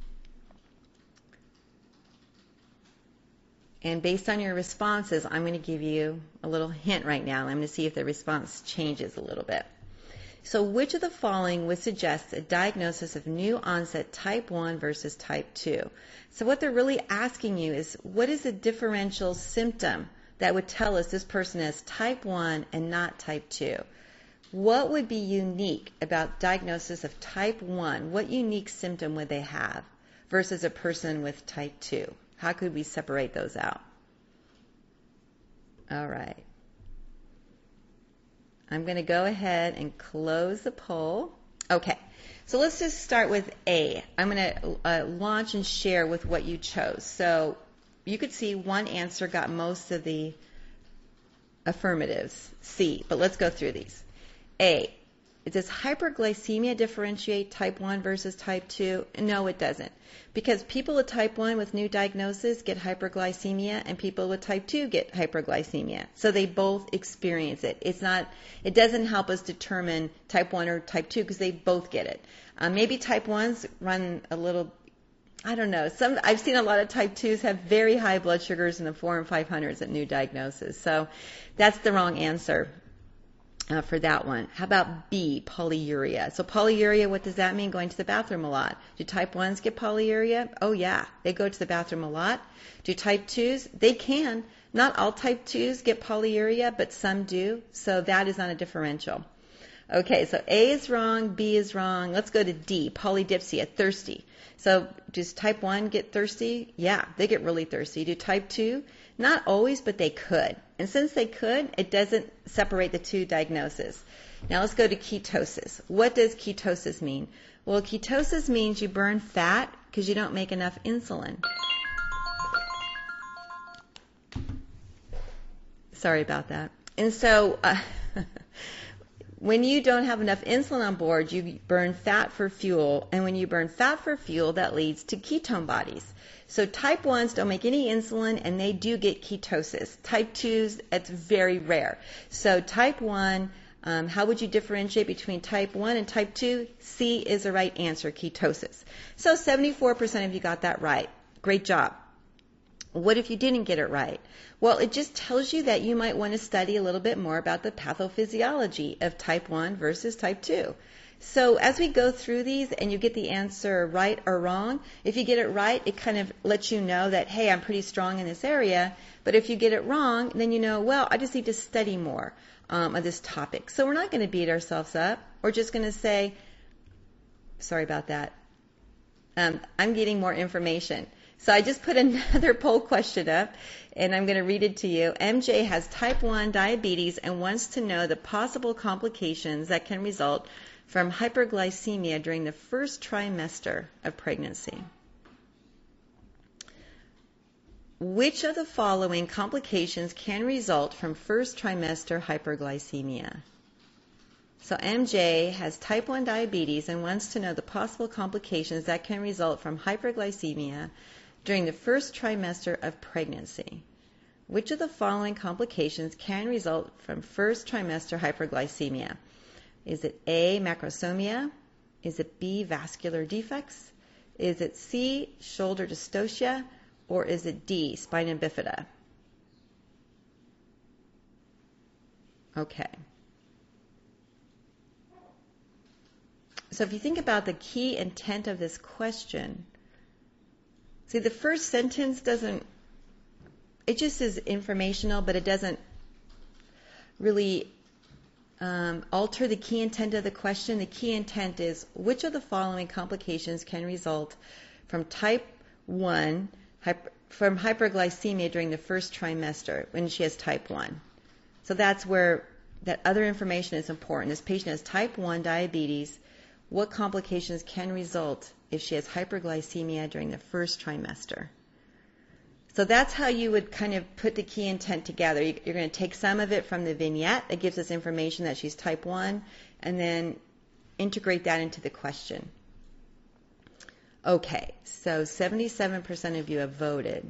And based on your responses, I'm going to give you a little hint right now. I'm going to see if the response changes a little bit. So which of the following would suggest a diagnosis of new onset type one versus type two? So what they're really asking you is, what is the differential symptom that would tell us this person has type one and not type two? What would be unique about diagnosis of type one? What unique symptom would they have versus a person with type two? How could we separate those out? All right. I'm going to go ahead and close the poll. Okay. So let's just start with A. I'm going to uh, launch and share with what you chose. So you could see one answer got most of the affirmatives, C, but let's go through these. A, does hyperglycemia differentiate type one versus type two? No, it doesn't. Because people with type one with new diagnosis get hyperglycemia and people with type two get hyperglycemia. So they both experience it. It's not, it doesn't help us determine type one or type two because they both get it. Um, maybe type ones run a little, I don't know. Some I've seen a lot of type twos have very high blood sugars in the four and five hundreds at new diagnosis. So that's the wrong answer uh, for that one. How about B, polyuria? So polyuria, what does that mean? Going to the bathroom a lot. Do type ones get polyuria? Oh yeah, they go to the bathroom a lot. Do type twos? They can. Not all type twos get polyuria, but some do. So that is not a differential. Okay, so A is wrong, B is wrong. Let's go to D, polydipsia, thirsty. So does type one get thirsty? Yeah, they get really thirsty. Do type two? Not always, but they could. And since they could, it doesn't separate the two diagnoses. Now let's go to ketosis. What does ketosis mean? Well, ketosis means you burn fat because you don't make enough insulin. Sorry about that. And so uh, when you don't have enough insulin on board, you burn fat for fuel. And when you burn fat for fuel, that leads to ketone bodies. So type ones don't make any insulin, and they do get ketosis. Type twos, it's very rare. So type one, um, how would you differentiate between type one and type two? C is the right answer, ketosis. So seventy-four percent of you got that right. Great job. What if you didn't get it right? Well, it just tells you that you might want to study a little bit more about the pathophysiology of type one versus type two. So as we go through these and you get the answer right or wrong, if you get it right, it kind of lets you know that, hey, I'm pretty strong in this area. But if you get it wrong, then you know, well, I just need to study more um, of this topic. So we're not going to beat ourselves up. We're just going to say, sorry about that. Um, I'm getting more information. So I just put another poll question up, and I'm going to read it to you. M J has type one diabetes and wants to know the possible complications that can result from hyperglycemia during the first trimester of pregnancy. Which of the following complications can result from first trimester hyperglycemia? So M J has type one diabetes and wants to know the possible complications that can result from hyperglycemia during the first trimester of pregnancy. Which of the following complications can result from first trimester hyperglycemia? Is it A, macrosomia? Is it B, vascular defects? Is it C, shoulder dystocia? Or is it D, spina bifida? Okay. So if you think about the key intent of this question, see, the first sentence doesn't, it just is informational, but it doesn't really um, alter the key intent of the question. The key intent is, which of the following complications can result from type one, hyper, from hyperglycemia during the first trimester when she has type one? So that's where that other information is important. This patient has type one diabetes. What complications can result if she has hyperglycemia during the first trimester? So that's how you would kind of put the key intent together. You're going to take some of it from the vignette that gives us information that she's type one, and then integrate that into the question. Okay, so seventy-seven percent of you have voted.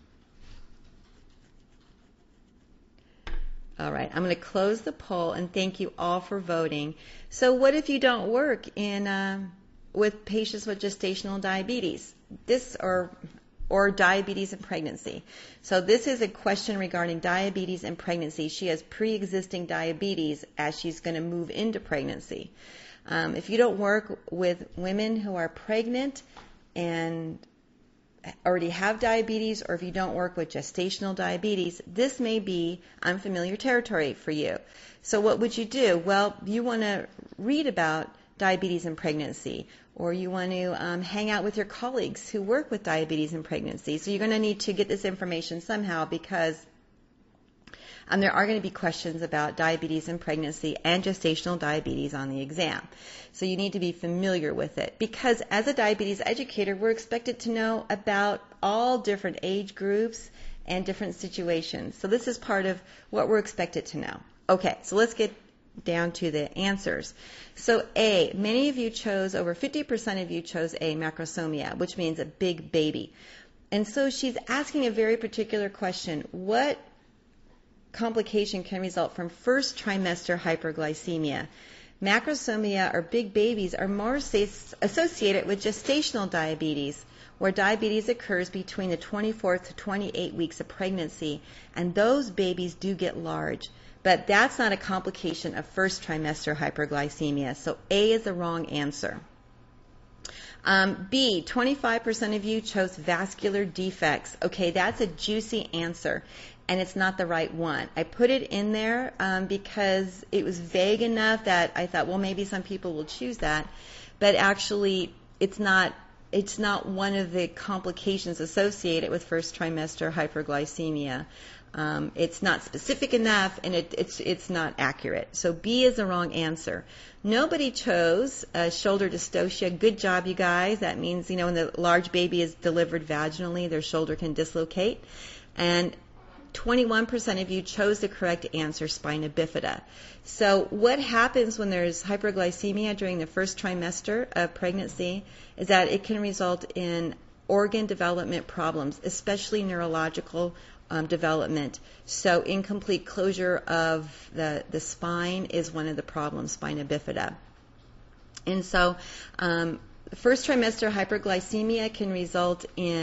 All right, I'm going to close the poll and thank you all for voting. So what if you don't work in uh, with patients with gestational diabetes? This or or diabetes in pregnancy. So this is a question regarding diabetes in pregnancy. She has pre-existing diabetes as she's going to move into pregnancy. Um, if you don't work with women who are pregnant and already have diabetes, or if you don't work with gestational diabetes, this may be unfamiliar territory for you. So what would you do? Well, you want to read about diabetes in pregnancy, or you want to um, hang out with your colleagues who work with diabetes in pregnancy. So you're going to need to get this information somehow, because um, there are going to be questions about diabetes in pregnancy and gestational diabetes on the exam. So you need to be familiar with it, because as a diabetes educator, we're expected to know about all different age groups and different situations. So this is part of what we're expected to know. Okay, so let's get down to the answers. So A, many of you chose, over fifty percent of you chose A, macrosomia, which means a big baby. And so she's asking a very particular question. What complication can result from first trimester hyperglycemia? Macrosomia, or big babies, are more associated with gestational diabetes, where diabetes occurs between the twenty-fourth to twenty-eight weeks of pregnancy, and those babies do get large. But that's not a complication of first trimester hyperglycemia. So A is the wrong answer. Um, B, twenty-five percent of you chose vascular defects. Okay, that's a juicy answer, and it's not the right one. I put it in there um, because it was vague enough that I thought, well, maybe some people will choose that. But actually, it's not it's not one of the complications associated with first trimester hyperglycemia. Um, it's not specific enough, and it, it's it's not accurate. So B is the wrong answer. Nobody chose uh, shoulder dystocia. Good job, you guys. That means, you know, when the large baby is delivered vaginally, their shoulder can dislocate. And twenty-one percent of you chose the correct answer, spina bifida. So what happens when there's hyperglycemia during the first trimester of pregnancy is that it can result in organ development problems, especially neurological Um, development. So incomplete closure of the, the spine is one of the problems, spina bifida. And so um, first trimester hyperglycemia can result in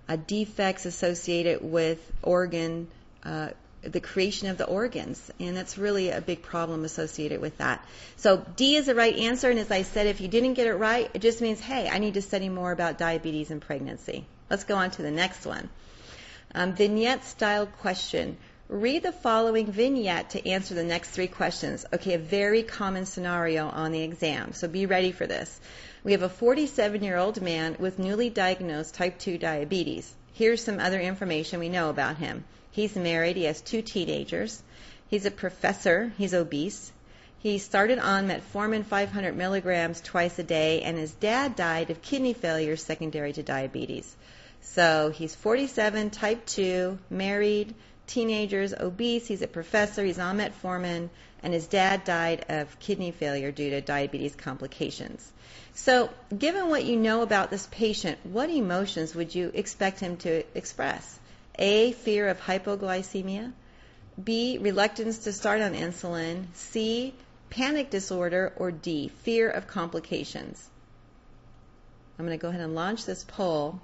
uh, defects associated with organ, uh, the creation of the organs. And that's really a big problem associated with that. So D is the right answer. And as I said, if you didn't get it right, it just means, hey, I need to study more about diabetes and pregnancy. Let's go on to the next one. Um, vignette style question. Read the following vignette to answer the next three questions. Okay, a very common scenario on the exam, so be ready for this. We have a forty-seven-year-old man with newly diagnosed type two diabetes. Here's some other information we know about him. He's married, he has two teenagers. He's a professor, he's obese. He started on metformin five hundred milligrams twice a day, and his dad died of kidney failure secondary to diabetes. So he's forty-seven, type two, married, teenagers, obese, he's a professor, he's on metformin, and his dad died of kidney failure due to diabetes complications. So given what you know about this patient, what emotions would you expect him to express? A, fear of hypoglycemia. B, reluctance to start on insulin. C, panic disorder. Or D, fear of complications. I'm going to go ahead and launch this poll.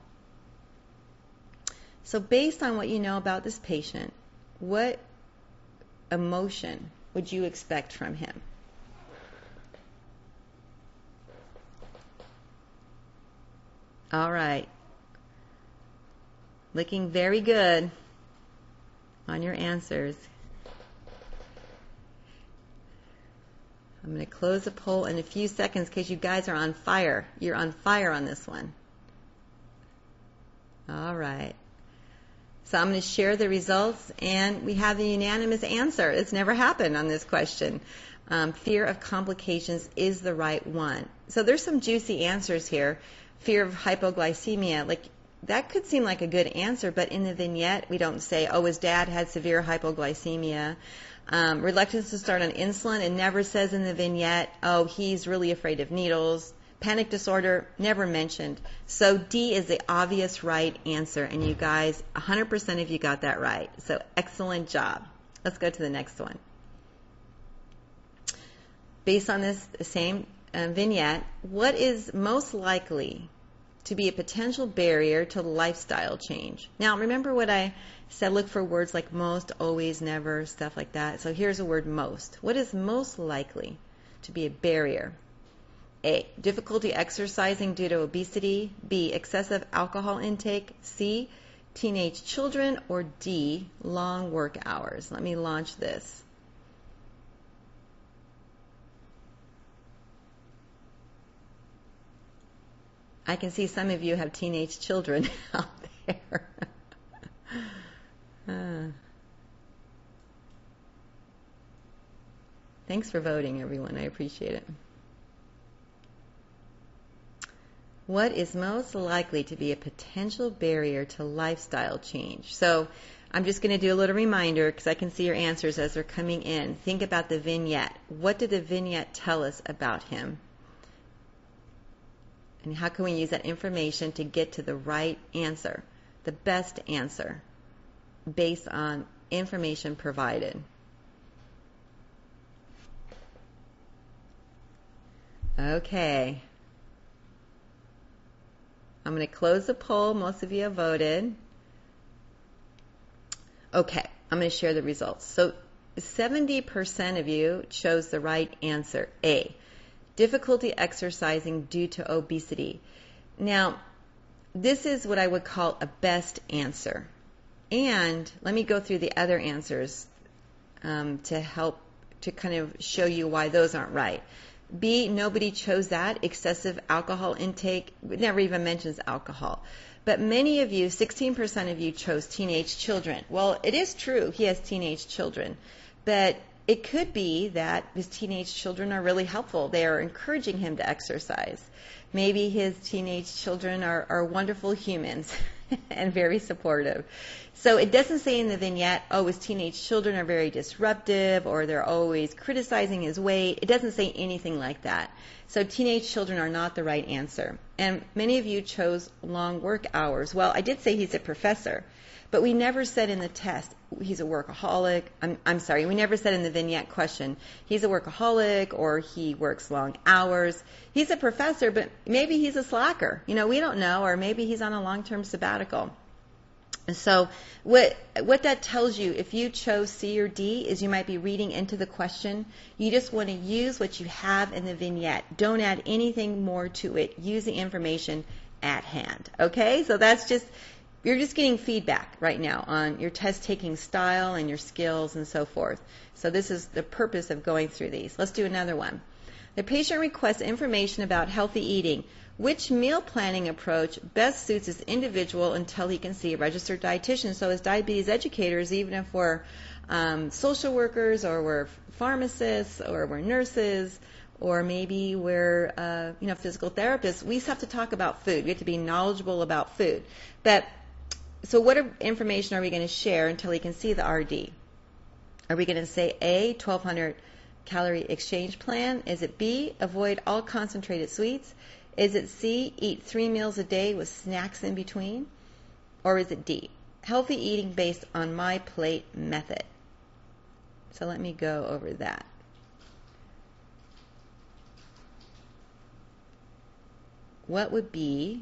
So based on what you know about this patient, what emotion would you expect from him? All right. Looking very good on your answers. I'm going to close the poll in a few seconds because you guys are on fire. You're on fire on this one. All right. So I'm going to share the results, and we have the unanimous answer. It's never happened on this question. Um, fear of complications is the right one. So there's some juicy answers here. Fear of hypoglycemia, like that could seem like a good answer, but in the vignette we don't say, oh, his dad had severe hypoglycemia. Um, reluctance to start on insulin, it never says in the vignette, oh, he's really afraid of needles. Panic disorder, never mentioned. So D is the obvious right answer, and you guys, one hundred percent of you got that right. So excellent job. Let's go to the next one. Based on this same uh, vignette, what is most likely to be a potential barrier to lifestyle change? Now, remember what I said, look for words like most, always, never, stuff like that. So here's a word most. What is most likely to be a barrier? A, difficulty exercising due to obesity. B, excessive alcohol intake. C, teenage children. Or D, long work hours. Let me launch this. I can see some of you have teenage children out there. uh. Thanks for voting, everyone. I appreciate it. What is most likely to be a potential barrier to lifestyle change? So I'm just going to do a little reminder because I can see your answers as they're coming in. Think about the vignette. What did the vignette tell us about him? And how can we use that information to get to the right answer, the best answer, based on information provided? Okay. I'm going to close the poll. Most of you have voted. Okay, I'm going to share the results. So seventy percent of you chose the right answer, A, difficulty exercising due to obesity. Now, this is what I would call a best answer. And let me go through the other answers um, to help to kind of show you why those aren't right. B, nobody chose that. Excessive alcohol intake. It never even mentions alcohol. But many of you, sixteen percent of you, chose teenage children. Well, it is true he has teenage children. But it could be that his teenage children are really helpful. They are encouraging him to exercise. Maybe his teenage children are, are wonderful humans and very supportive. So it doesn't say in the vignette, oh, his teenage children are very disruptive or they're always criticizing his weight. It doesn't say anything like that. So teenage children are not the right answer. And many of you chose long work hours. Well, I did say he's a professor, but we never said in the test he's a workaholic. I'm, I'm sorry, we never said in the vignette question he's a workaholic or he works long hours. He's a professor, but maybe he's a slacker. You know, we don't know, or maybe he's on a long-term sabbatical. So what what that tells you, if you chose C or D, is you might be reading into the question. You just want to use what you have in the vignette. Don't add anything more to it. Use the information at hand. Okay? So that's just, you're just getting feedback right now on your test taking style and your skills and so forth. So this is the purpose of going through these. Let's do another one. The patient requests information about healthy eating. Which meal planning approach best suits his individual until he can see a registered dietitian? So as diabetes educators, even if we're um, social workers or we're pharmacists or we're nurses or maybe we're uh, you know physical therapists, we have to talk about food. We have to be knowledgeable about food. But so what information are we going to share until he can see the R D? Are we going to say A, twelve hundred calorie exchange plan? Is it B, avoid all concentrated sweets? Is it C, eat three meals a day with snacks in between? Or is it D, healthy eating based on my plate method? So let me go over that. What would be,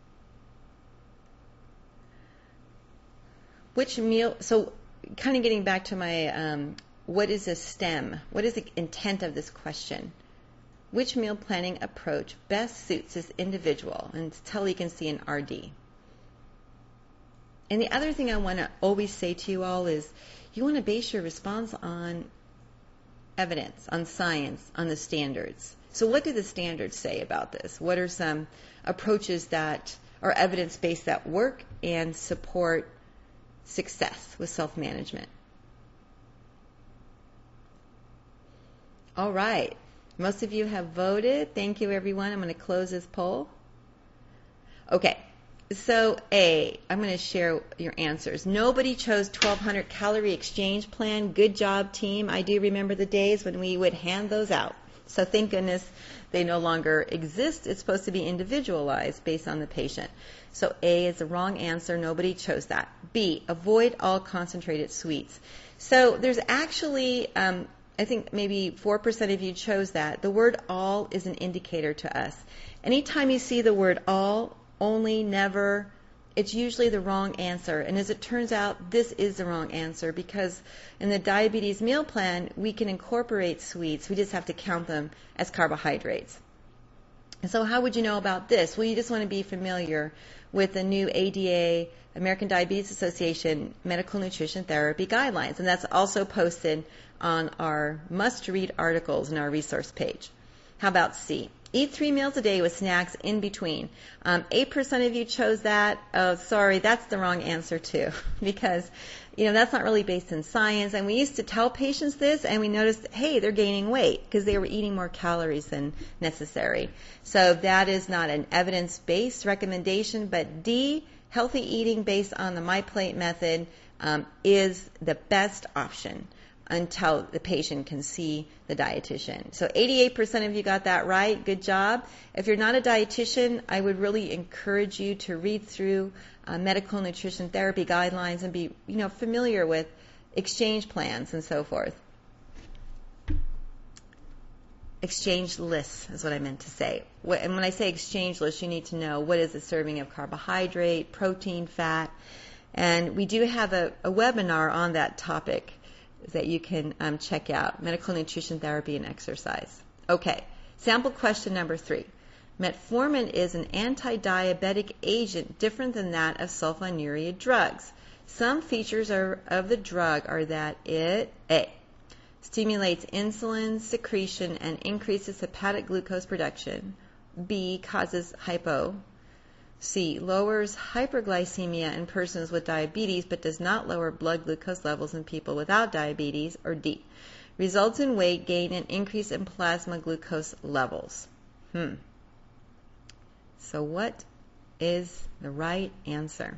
which meal, so kind of getting back to my, um, what is a STEM? What is the intent of this question? Which meal planning approach best suits this individual until he can see an R D? And the other thing I want to always say to you all is you want to base your response on evidence, on science, on the standards. So what do the standards say about this? What are some approaches that are evidence-based that work and support success with self-management? All right. Most of you have voted. Thank you, everyone. I'm going to close this poll. Okay. So A, I'm going to share your answers. Nobody chose twelve hundred calorie exchange plan. Good job, team. I do remember the days when we would hand those out. So thank goodness they no longer exist. It's supposed to be individualized based on the patient. So A is the wrong answer. Nobody chose that. B, avoid all concentrated sweets. So there's actually, um, I think maybe four percent of you chose that. The word all is an indicator to us. Anytime you see the word all, only, never, it's usually the wrong answer. And as it turns out, this is the wrong answer because in the diabetes meal plan, we can incorporate sweets. We just have to count them as carbohydrates. And so how would you know about this? Well, you just want to be familiar with the new A D A, American Diabetes Association Medical Nutrition Therapy Guidelines. And that's also posted on our must-read articles in our resource page. How about C? Eat three meals a day with snacks in between. Um, eight percent of you chose that. Oh, sorry, that's the wrong answer too, because you know that's not really based in science. And we used to tell patients this, and we noticed, hey, they're gaining weight because they were eating more calories than necessary. So that is not an evidence-based recommendation. But D, healthy eating based on the MyPlate method, um, is the best option until the patient can see the dietitian. So eighty-eight percent of you got that right. Good job. If you're not a dietitian, I would really encourage you to read through uh, medical nutrition therapy guidelines and be, you know, familiar with exchange plans and so forth. Exchange lists is what I meant to say. And when I say exchange list, you need to know what is the serving of carbohydrate, protein, fat. And we do have a, a webinar on that topic that you can um, check out, medical nutrition therapy and exercise. Okay, sample question number three. Metformin is an anti-diabetic agent different than that of sulfonylurea drugs. Some features are, of the drug are that it, A, stimulates insulin secretion and increases hepatic glucose production. B, causes hypo. C, lowers hyperglycemia in persons with diabetes but does not lower blood glucose levels in people without diabetes. Or D, results in weight gain and increase in plasma glucose levels. Hmm. So what is the right answer?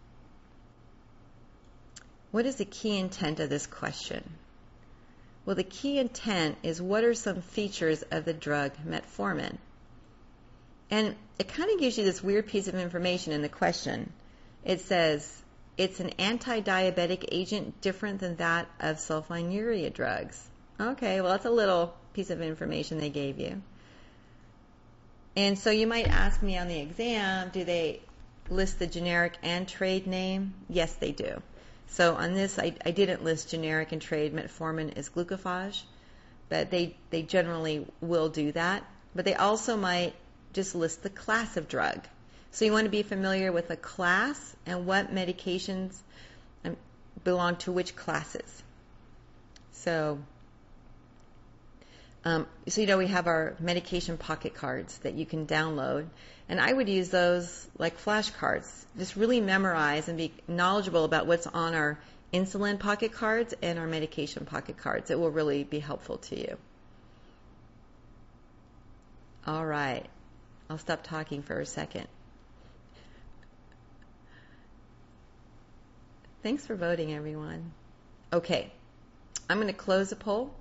What is the key intent of this question? Well, the key intent is what are some features of the drug metformin? And it kind of gives you this weird piece of information in the question. It says it's an anti-diabetic agent different than that of sulfonylurea drugs. Okay, well, that's a little piece of information they gave you. And so you might ask me on the exam, do they list the generic and trade name? Yes, they do. So on this, I, I didn't list generic and trade. Metformin is glucophage, but they, they generally will do that. But they also might just list the class of drug. So you want to be familiar with a class and what medications belong to which classes. So, um, so you know we have our medication pocket cards that you can download, and I would use those like flashcards. Just really memorize and be knowledgeable about what's on our insulin pocket cards and our medication pocket cards. It will really be helpful to you. All right, I'll stop talking for a second. Thanks for voting, everyone. Okay, I'm going to close the poll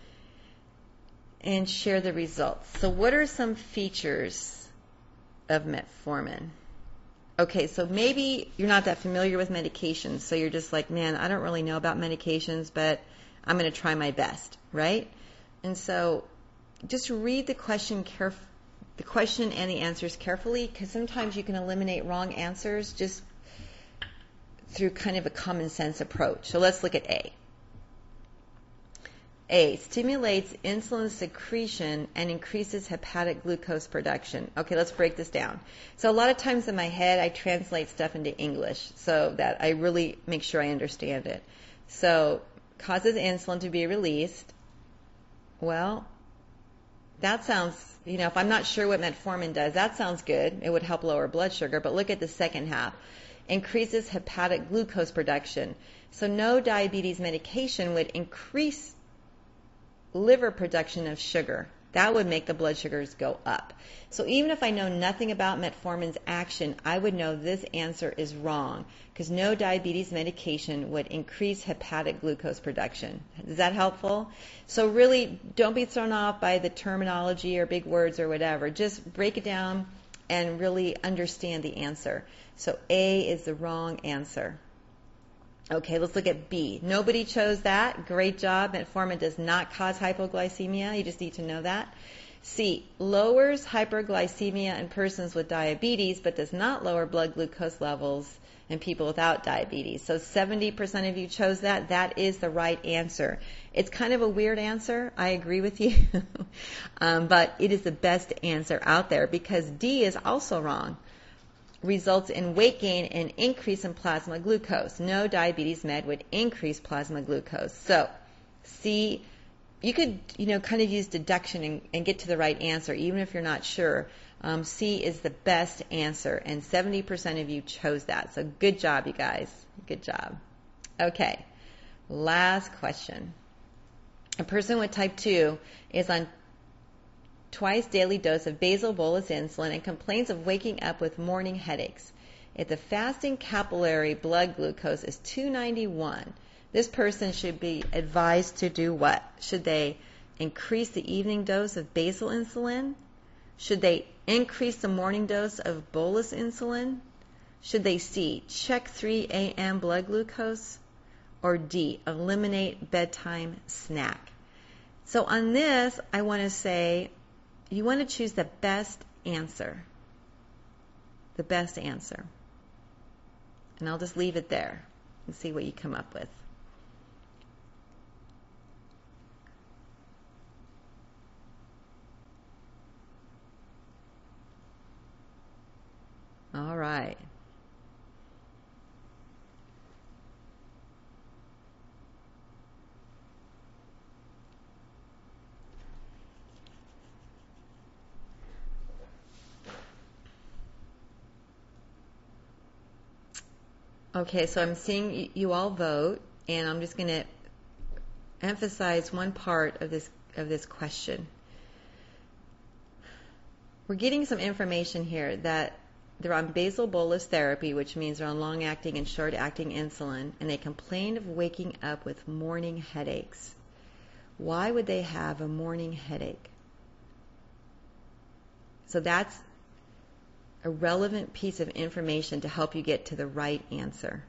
and share the results. So what are some features of metformin? Okay, so maybe you're not that familiar with medications, so you're just like, man, I don't really know about medications, but I'm going to try my best, right? And so just read the question caref- the question and the answers carefully, because sometimes you can eliminate wrong answers just through kind of a common sense approach. So let's look at A. A, stimulates insulin secretion and increases hepatic glucose production. Okay, let's break this down. So a lot of times in my head, I translate stuff into English so that I really make sure I understand it. So, causes insulin to be released. Well, that sounds, you know, if I'm not sure what metformin does, that sounds good. It would help lower blood sugar. But look at the second half. Increases hepatic glucose production. So no diabetes medication would increase liver production of sugar. That would make the blood sugars go up. So even if I know nothing about metformin's action, I would know this answer is wrong, because no diabetes medication would increase hepatic glucose production. Is that helpful? So really, don't be thrown off by the terminology or big words or whatever. Just break it down and really understand the answer. So A is the wrong answer. Okay, let's look at B. Nobody chose that. Great job. Metformin does not cause hypoglycemia. You just need to know that. C, lowers hyperglycemia in persons with diabetes, but does not lower blood glucose levels in people without diabetes. So seventy percent of you chose that. That is the right answer. It's kind of a weird answer. I agree with you. um, but it is the best answer out there, because D is also wrong. Results in weight gain and increase in plasma glucose. No diabetes med would increase plasma glucose. So, C, you could, you know, kind of use deduction and, and get to the right answer, even if you're not sure. Um, C is the best answer, and seventy percent of you chose that. So good job, you guys. Good job. Okay, last question. A person with type two is on twice daily dose of basal bolus insulin and complains of waking up with morning headaches. If the fasting capillary blood glucose is two ninety-one, this person should be advised to do what? Should they increase the evening dose of basal insulin? Should they increase the morning dose of bolus insulin? Should they C, check three a.m. blood glucose? Or D, eliminate bedtime snack? So on this, I want to say, you want to choose the best answer. The best answer. And I'll just leave it there and see what you come up with. All right. Okay, so I'm seeing you all vote, and I'm just going to emphasize one part of this of this question. We're getting some information here that they're on basal bolus therapy, which means they're on long-acting and short-acting insulin, and they complain of waking up with morning headaches. Why would they have a morning headache? So that's a relevant piece of information to help you get to the right answer.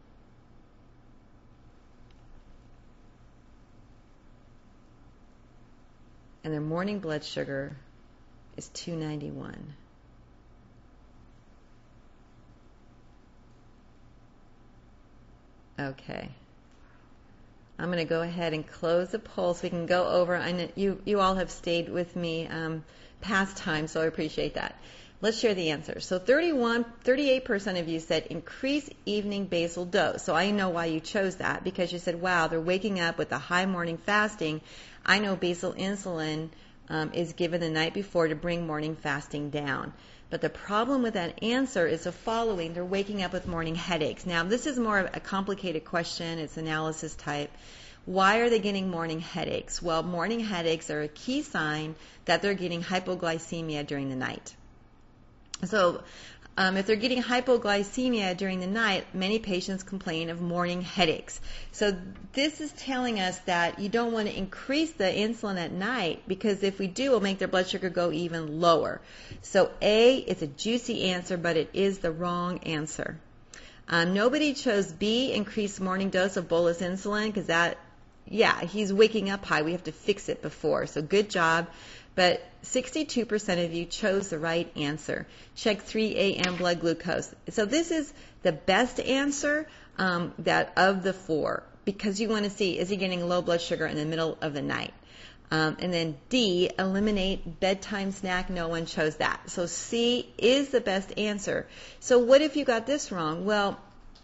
And their morning blood sugar is two ninety-one. Okay. I'm going to go ahead and close the poll so we can go over. I know you, you all have stayed with me um, past time, so I appreciate that. Let's share the answers. So thirty-one, thirty-eight percent of you said increase evening basal dose. So I know why you chose that, because you said, wow, they're waking up with a high morning fasting. I know basal insulin um, is given the night before to bring morning fasting down. But the problem with that answer is the following. They're waking up with morning headaches. Now, this is more of a complicated question. It's analysis type. Why are they getting morning headaches? Well, morning headaches are a key sign that they're getting hypoglycemia during the night. So um, if they're getting hypoglycemia during the night, many patients complain of morning headaches. So this is telling us that you don't want to increase the insulin at night, because if we do, it'll make their blood sugar go even lower. So A, it's a juicy answer, but it is the wrong answer. Um, nobody chose B, increased morning dose of bolus insulin, because that, yeah, he's waking up high. We have to fix it before. So good job. But sixty-two percent of you chose the right answer. Check three A M blood glucose. So this is the best answer um, that of the four, because you want to see, is he getting low blood sugar in the middle of the night? Um, and then D, eliminate bedtime snack. No one chose that. So C is the best answer. So what if you got this wrong? Well,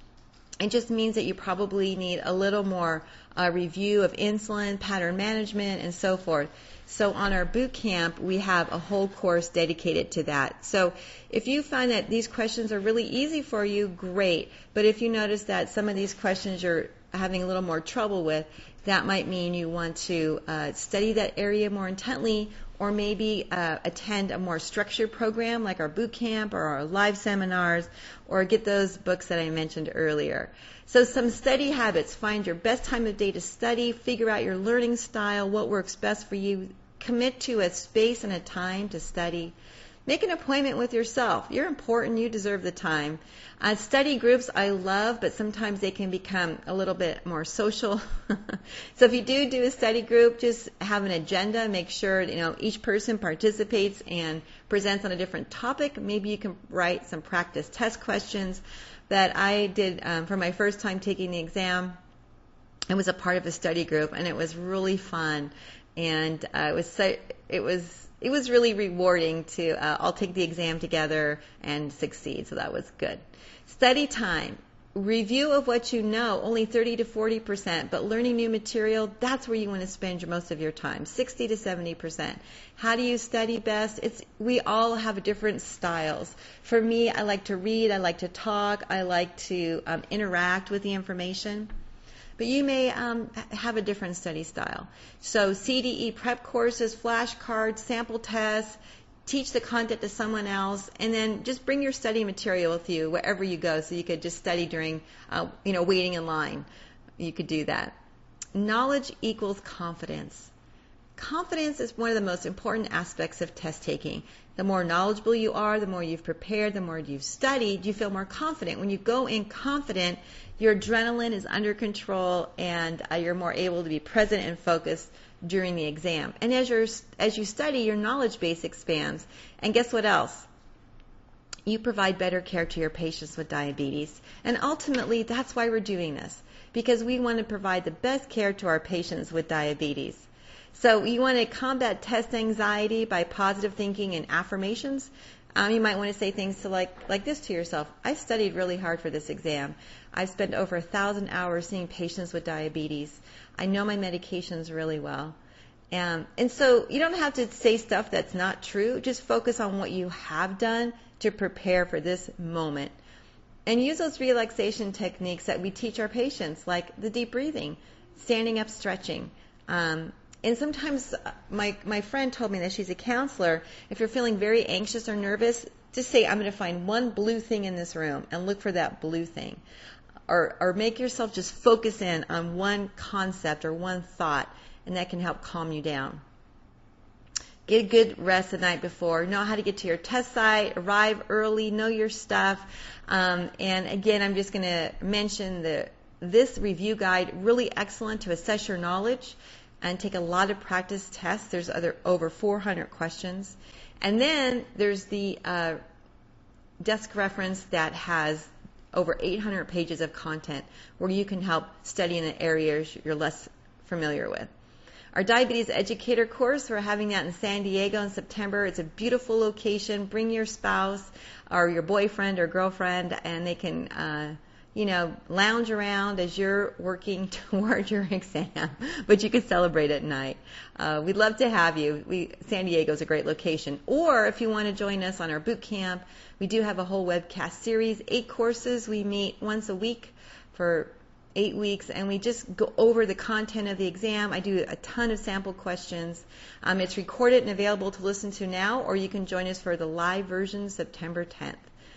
it just means that you probably need a little more uh, review of insulin, pattern management, and so forth. So on our boot camp, we have a whole course dedicated to that. So if you find that these questions are really easy for you, great. But if you notice that some of these questions you're having a little more trouble with, that might mean you want to uh, study that area more intently, or maybe uh, attend a more structured program like our boot camp or our live seminars, or get those books that I mentioned earlier. So some study habits. Find your best time of day to study, figure out your learning style, what works best for you, commit to a space and a time to study. Make an appointment with yourself. You're important. You deserve the time. Uh, study groups I love, but sometimes they can become a little bit more social. So if you do do a study group, just have an agenda. Make sure you know each person participates and presents on a different topic. Maybe you can write some practice test questions that I did um, for my first time taking the exam. I was a part of a study group, and it was really fun. And uh, it was so, it was it was really rewarding to uh, all take the exam together and succeed. So that was good. Study time. Review of what you know, only thirty to forty percent, but learning new material, that's where you want to spend most of your time, sixty to seventy percent. How do you study best? It's we all have different styles. For me, I like to read, I like to talk, I like to um, interact with the information. But you may um, have a different study style. So C D E prep courses, flashcards, sample tests, teach the content to someone else, and then just bring your study material with you wherever you go, so you could just study during, uh, you know, waiting in line. You could do that. Knowledge equals confidence. Confidence is one of the most important aspects of test taking. The more knowledgeable you are, the more you've prepared, the more you've studied, you feel more confident. When you go in confident, your adrenaline is under control, and uh, you're more able to be present and focused during the exam. And as you're as you study, your knowledge base expands. And guess what else? You provide better care to your patients with diabetes. And ultimately, that's why we're doing this, because we want to provide the best care to our patients with diabetes. So you want to combat test anxiety by positive thinking and affirmations. Um, you might want to say things to like like this to yourself. I studied really hard for this exam. I've spent over a thousand hours seeing patients with diabetes. I know my medications really well. Um, and so you don't have to say stuff that's not true. Just focus on what you have done to prepare for this moment. And use those relaxation techniques that we teach our patients, like the deep breathing, standing up, stretching. Um, and sometimes my, my friend told me that she's a counselor. If you're feeling very anxious or nervous, just say, I'm going to find one blue thing in this room and look for that blue thing. Or, or make yourself just focus in on one concept or one thought, and that can help calm you down. Get a good rest the night before. Know how to get to your test site. Arrive early. Know your stuff. Um, and again, I'm just going to mention the this review guide, really excellent to assess your knowledge and take a lot of practice tests. There's other over four hundred questions. And then there's the uh, desk reference that has over eight hundred pages of content where you can help study in the areas you're less familiar with. Our Diabetes Educator course, we're having that in San Diego in September. It's a beautiful location. Bring your spouse or your boyfriend or girlfriend, and they can, uh, you know, lounge around as you're working toward your exam, but you can celebrate at night. Uh, we'd love to have you. We, San Diego is a great location. Or if you want to join us on our boot camp, we do have a whole webcast series, eight courses. We meet once a week for eight weeks, and we just go over the content of the exam. I do a ton of sample questions. Um, it's recorded and available to listen to now, or you can join us for the live version September tenth.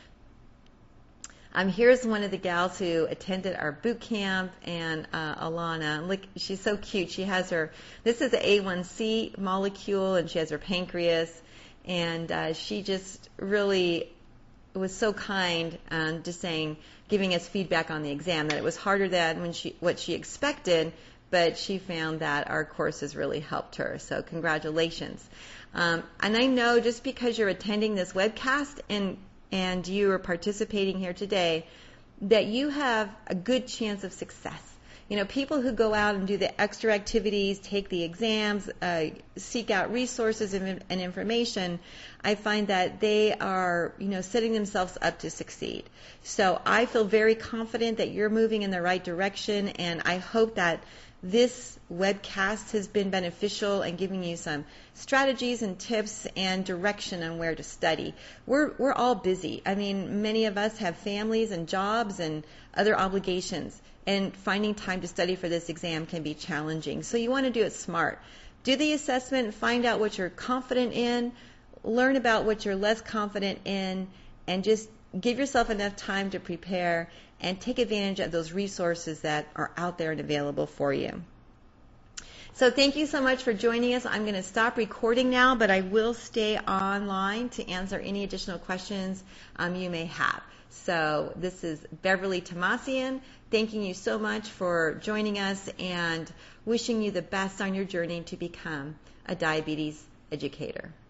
Um, here's one of the gals who attended our boot camp, and uh, Alana. Look, she's so cute. She has her, this is the A one C molecule, and she has her pancreas, and uh, she just really was so kind, um, just saying, giving us feedback on the exam, that it was harder than when she, what she expected, but she found that our courses really helped her. So congratulations. Um, and I know just because you're attending this webcast and and you are participating here today, that you have a good chance of success. You know, people who go out and do the extra activities, take the exams, uh, seek out resources and, and information, I find that they are, you know, setting themselves up to succeed. So I feel very confident that you're moving in the right direction, and I hope that this webcast has been beneficial and giving you some strategies and tips and direction on where to study. We're we're all busy. I mean, many of us have families and jobs and other obligations, and finding time to study for this exam can be challenging. So you want to do it smart. Do the assessment, find out what you're confident in, learn about what you're less confident in, and just give yourself enough time to prepare and take advantage of those resources that are out there and available for you. So thank you so much for joining us. I'm going to stop recording now, but I will stay online to answer any additional questions um, you may have. So this is Beverly Tomasian, thanking you so much for joining us and wishing you the best on your journey to become a diabetes educator.